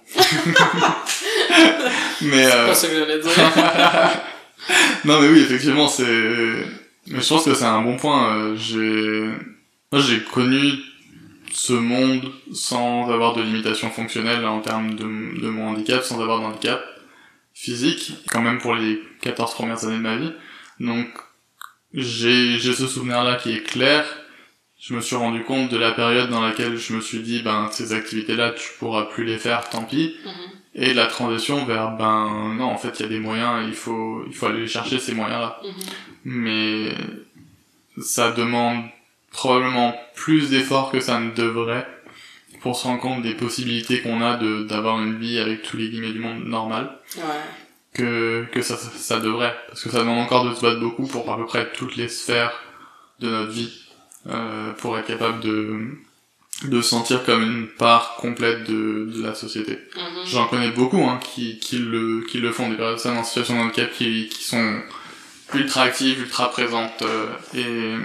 mais, c'est euh... pas ça que j'allais dire. non, mais oui, effectivement, c'est... Mais je pense que c'est un bon point. Euh, j'ai... Moi, j'ai connu ce monde sans avoir de limitation fonctionnelle en termes de, de mon handicap, sans avoir de handicap physique, quand même pour les quatorze premières années de ma vie. Donc, j'ai, j'ai ce souvenir-là qui est clair. Je me suis rendu compte de la période dans laquelle je me suis dit, ben, ces activités-là, tu pourras plus les faire, tant pis. Mm-hmm. Et la transition vers, ben, non, en fait, il y a des moyens, il faut, il faut aller chercher ces moyens-là. Mm-hmm. Mais, ça demande probablement plus d'efforts que ça ne devrait pour se rendre compte des possibilités qu'on a de, d'avoir une vie avec tous les guillemets du monde normal. Ouais. que que ça ça devrait, parce que ça demande encore de se battre beaucoup pour à peu près toutes les sphères de notre vie, euh, pour être capable de de se sentir comme une part complète de de la société. Mm-hmm. J'en connais beaucoup hein qui qui le qui le font, des personnes en situation de handicap qui qui sont ultra actives, ultra présentes, euh, et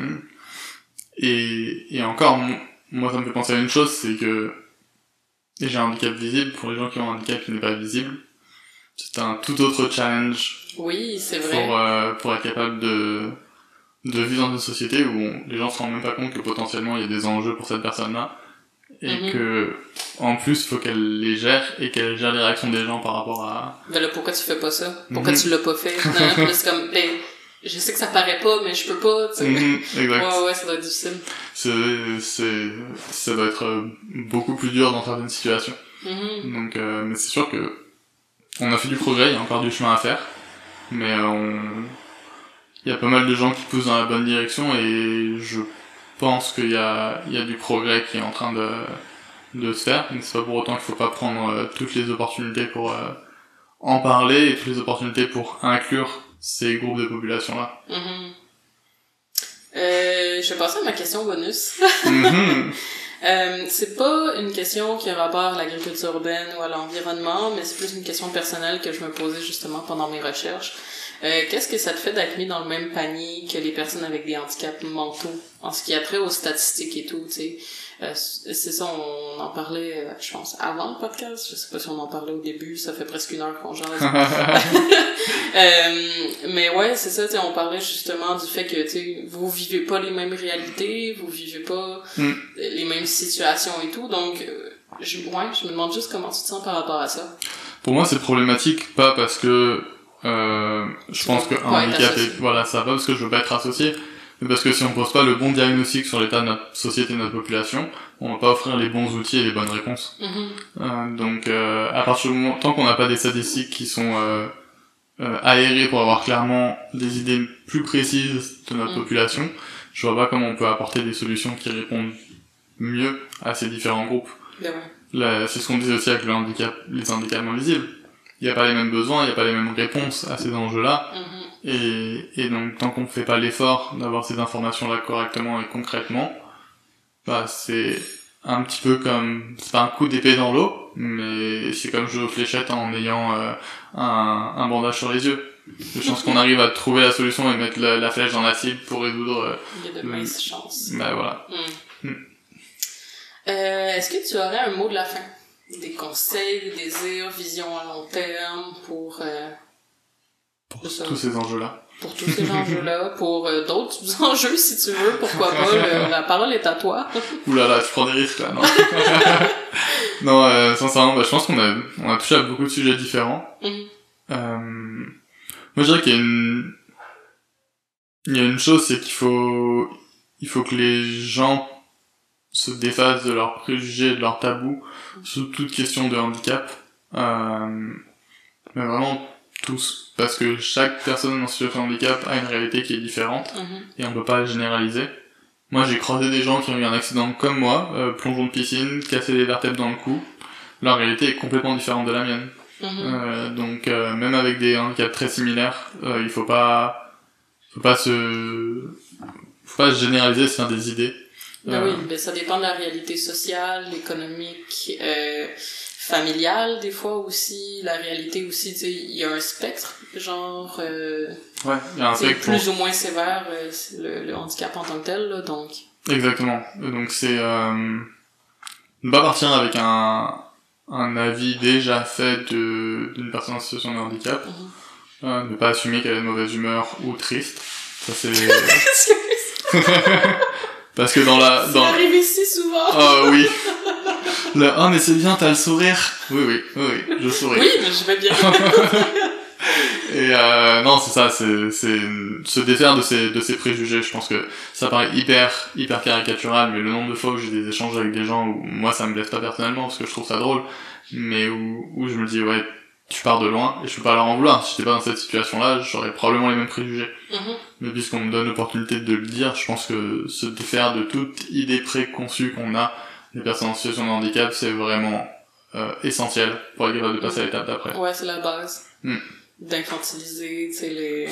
et et encore moi ça me fait penser à une chose, c'est que et j'ai un handicap visible. Pour les gens qui ont un handicap qui n'est pas visible, c'est un tout autre challenge. Oui, c'est vrai. Pour, euh, pour être capable de, de vivre dans une société où on, les gens se rendent même pas compte que potentiellement il y a des enjeux pour cette personne-là. Et mm-hmm. que, en plus, il faut qu'elle les gère et qu'elle gère les réactions des gens par rapport à... Ben là, pourquoi tu fais pas ça? Pourquoi mm-hmm. tu l'as pas fait? Non, là, c'est comme, ben, je sais que ça paraît pas, mais je peux pas, tu sais. Mm-hmm, exact. Ouais, ouais, ça doit être difficile. C'est, c'est, ça doit être beaucoup plus dur dans certaines situations. Mm-hmm. Donc, euh, mais c'est sûr que on a fait du progrès, il y a encore du chemin à faire, mais euh, on... il y a pas mal de gens qui poussent dans la bonne direction et je pense qu'il y a, il y a du progrès qui est en train de, de se faire, mais c'est pas pour autant qu'il faut pas prendre euh, toutes les opportunités pour euh, en parler et toutes les opportunités pour inclure ces groupes de population-là. Mm-hmm. Euh, je vais passer à ma question bonus. mm-hmm. Euh, c'est pas une question qui a rapport à l'agriculture urbaine ou à l'environnement, mais c'est plus une question personnelle que je me posais justement pendant mes recherches. Euh, qu'est-ce que ça te fait d'être mis dans le même panier que les personnes avec des handicaps mentaux, en ce qui a trait aux statistiques et tout, tu sais? Euh, c'est ça, on en parlait, euh, je pense, avant le podcast. Je sais pas si on en parlait au début, ça fait presque une heure qu'on jase. euh, mais ouais, c'est ça, tu sais, on parlait justement du fait que, tu sais, vous vivez pas les mêmes réalités, vous vivez pas mm. les mêmes situations et tout, donc, euh, je, ouais, je me demande juste comment tu te sens par rapport à ça. Pour moi, c'est problématique, pas parce que, euh, je tu pense qu'un handicap est, voilà, ça va parce que je veux pas être associé. Parce que si on pose pas le bon diagnostic sur l'état de notre société et de notre population, on va pas offrir les bons outils et les bonnes réponses. Mm-hmm. Euh, donc, euh, à partir du moment, tant qu'on n'a pas des statistiques qui sont euh, euh, aérées pour avoir clairement des idées plus précises de notre mm. population, je vois pas comment on peut apporter des solutions qui répondent mieux à ces différents groupes. Ben ouais. Là, c'est ce qu'on disait aussi avec le handicap, les handicaps invisibles. Il n'y a pas les mêmes besoins, il n'y a pas les mêmes réponses à ces enjeux-là. Mm-hmm. Et, et donc, tant qu'on ne fait pas l'effort d'avoir ces informations-là correctement et concrètement, bah, c'est un petit peu comme, c'est pas un coup d'épée dans l'eau, mais c'est comme jouer aux fléchettes en ayant euh, un, un bandage sur les yeux. Je pense qu'on arrive à trouver la solution et mettre la, la flèche dans la cible pour résoudre... Euh, il y a de minces chances. Bah voilà. Mm. Mm. Euh, est-ce que tu aurais un mot de la fin? Des conseils, des désirs, vision à long terme pour... Euh... Pour tous ces enjeux-là. Pour tous ces enjeux-là, pour euh, d'autres enjeux, si tu veux, pourquoi pas, le, la parole est à toi. Ouh là là, tu prends des risques, là, non. non, euh, sincèrement, bah, je pense qu'on a, on a touché à beaucoup de sujets différents. Mm-hmm. Euh, moi, je dirais qu'il y a une, il y a une chose, c'est qu'il faut, il faut que les gens se défassent de leurs préjugés, de leurs tabous, mm-hmm. sur toute question de handicap. Euh, mais vraiment, tous, parce que chaque personne en situation de handicap a une réalité qui est différente, mmh. et on peut pas généraliser. moi j'ai croisé des gens qui ont eu un accident comme moi, euh, plongeon de piscine, cassé des vertèbres dans le cou. Leur réalité est complètement différente de la mienne. Mm-hmm. Euh, donc euh, même avec des handicaps très similaires, euh, il faut pas, faut pas se, faut pas se généraliser, c'est des idées. Ben euh... oui, ben ça dépend de la réalité sociale, économique, euh, familiale des fois aussi, la réalité aussi, tu sais, il y a un spectre, genre, euh, ouais, il y a un spectre plus ou moins sévère, euh, le, le handicap en tant que tel, là, donc. Exactement. Donc c'est euh, ne pas partir avec un un avis déjà fait de d'une personne en situation de handicap, mm-hmm. euh, ne pas assumer qu'elle est de mauvaise humeur ou triste. Ça c'est. Parce que dans la dans. Ça arrive si souvent. Ah oui. Le oh mais c'est bien, t'as le sourire. Oui oui oui oui, je souris. Oui mais je vais bien. Et euh, non c'est ça, c'est c'est se défaire de ces de ces préjugés. Je pense que ça paraît hyper hyper caricatural, mais le nombre de fois où j'ai des échanges avec des gens où moi ça me blesse pas personnellement parce que je trouve ça drôle, mais où où je me dis ouais tu pars de loin et je peux pas leur en vouloir. Si j'étais pas dans cette situation-là, j'aurais probablement les mêmes préjugés. Mm-hmm. Mais puisqu'on me donne l'opportunité de le dire, je pense que se défaire de toute idée préconçue qu'on a des personnes en situation de handicap, c'est vraiment euh, essentiel pour être capable de passer à l'étape d'après. Ouais, c'est la base. Mm. D'infantiliser, tu sais, les...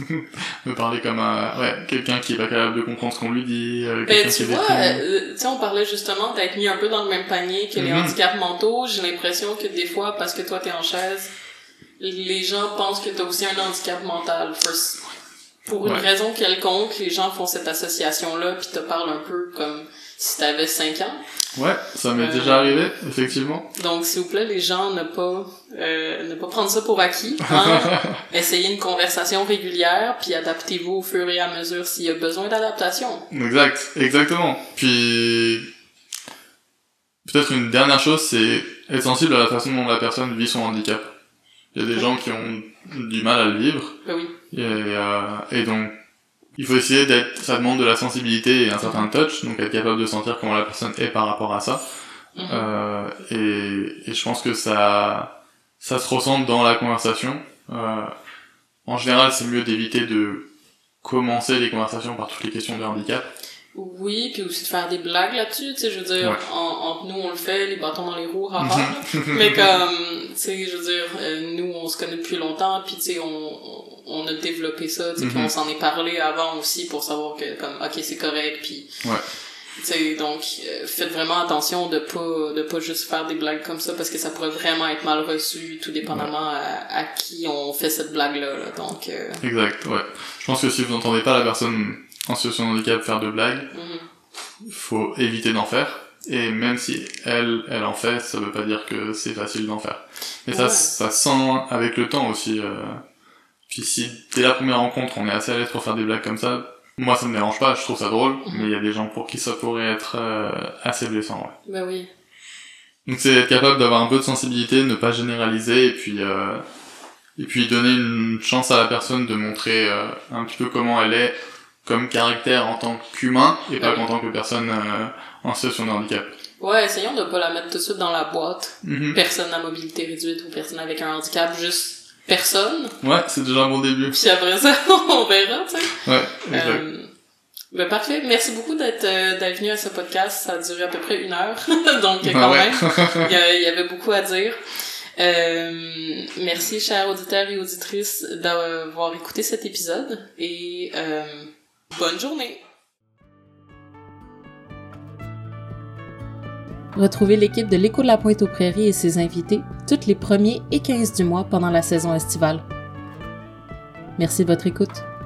me parler comme un, ouais, quelqu'un qui est pas capable de comprendre ce qu'on lui dit, euh, quelqu'un ben, tu qui vois, euh, tu sais, on parlait justement d'être mis un peu dans le même panier que mm-hmm. les handicaps mentaux. J'ai l'impression que des fois, parce que toi t'es en chaise, les gens pensent que t'as aussi un handicap mental. First. Pour une ouais. raison quelconque, les gens font cette association-là pis te parlent un peu comme si t'avais cinq ans. Ouais, ça m'est euh, déjà arrivé, effectivement. Donc, s'il vous plaît, les gens, ne pas, euh, ne pas prendre ça pour acquis, hein. Essayez une conversation régulière, puis adaptez-vous au fur et à mesure s'il y a besoin d'adaptation. Exact, exactement. Puis, peut-être une dernière chose, c'est être sensible à la façon dont la personne vit son handicap. Il y a des oui. gens qui ont du mal à le vivre. Ben oui. Et, euh, et donc, il faut essayer d'être, ça demande de la sensibilité et un certain touch, donc être capable de sentir comment la personne est par rapport à ça. Mm-hmm. Euh, et, et je pense que ça, ça se ressent dans la conversation. Euh, en général, c'est mieux d'éviter de commencer les conversations par toutes les questions de handicap. Oui, puis aussi de faire des blagues là-dessus, tu sais, je veux dire, ouais. en, entre nous on le fait, les bâtons dans les roues, haha, mais comme, tu sais, je veux dire, euh, nous on se connaît depuis longtemps, puis tu sais, on, on a développé ça, tu sais, mm-hmm. puis on s'en est parlé avant aussi pour savoir que, comme, ok, c'est correct, puis, ouais. tu sais, donc, euh, faites vraiment attention de pas, de pas juste faire des blagues comme ça, parce que ça pourrait vraiment être mal reçu, tout dépendamment ouais. à, à qui on fait cette blague-là, là, donc... Euh... Exact, ouais. Je pense que si vous n'entendez pas la personne en situation de handicap faire de blagues, mm-hmm. faut éviter d'en faire. Et même si elle, elle en fait, ça veut pas dire que c'est facile d'en faire. Et ouais. ça, ça sent avec le temps aussi. Euh... Puis si dès la première rencontre, on est assez à l'aise pour faire des blagues comme ça, moi ça me dérange pas, je trouve ça drôle, mm-hmm. mais il y a des gens pour qui ça pourrait être euh, assez blessant. Ouais. Bah oui. Donc c'est être capable d'avoir un peu de sensibilité, ne pas généraliser, et puis euh... et puis donner une chance à la personne de montrer euh, un petit peu comment elle est comme caractère en tant qu'humain et pas oui. en tant que personne euh, en situation de handicap. Ouais, essayons de pas la mettre tout de suite dans la boîte. Mm-hmm. Personne à mobilité réduite ou personne avec un handicap, juste personne. Ouais, c'est déjà un bon début. Puis après ça, on verra, tu sais. Ouais, exact. Euh, ben parfait. Merci beaucoup d'être euh, d'être venu à ce podcast. Ça a duré à peu près une heure. Donc quand ah ouais. même, il y, y avait beaucoup à dire. Euh, merci, chers auditeurs et auditrices, d'avoir écouté cet épisode. Et... Euh, bonne journée! Retrouvez l'équipe de l'Écho de la Pointe-aux-Prairies et ses invités tous les premiers et quinze du mois pendant la saison estivale. Merci de votre écoute.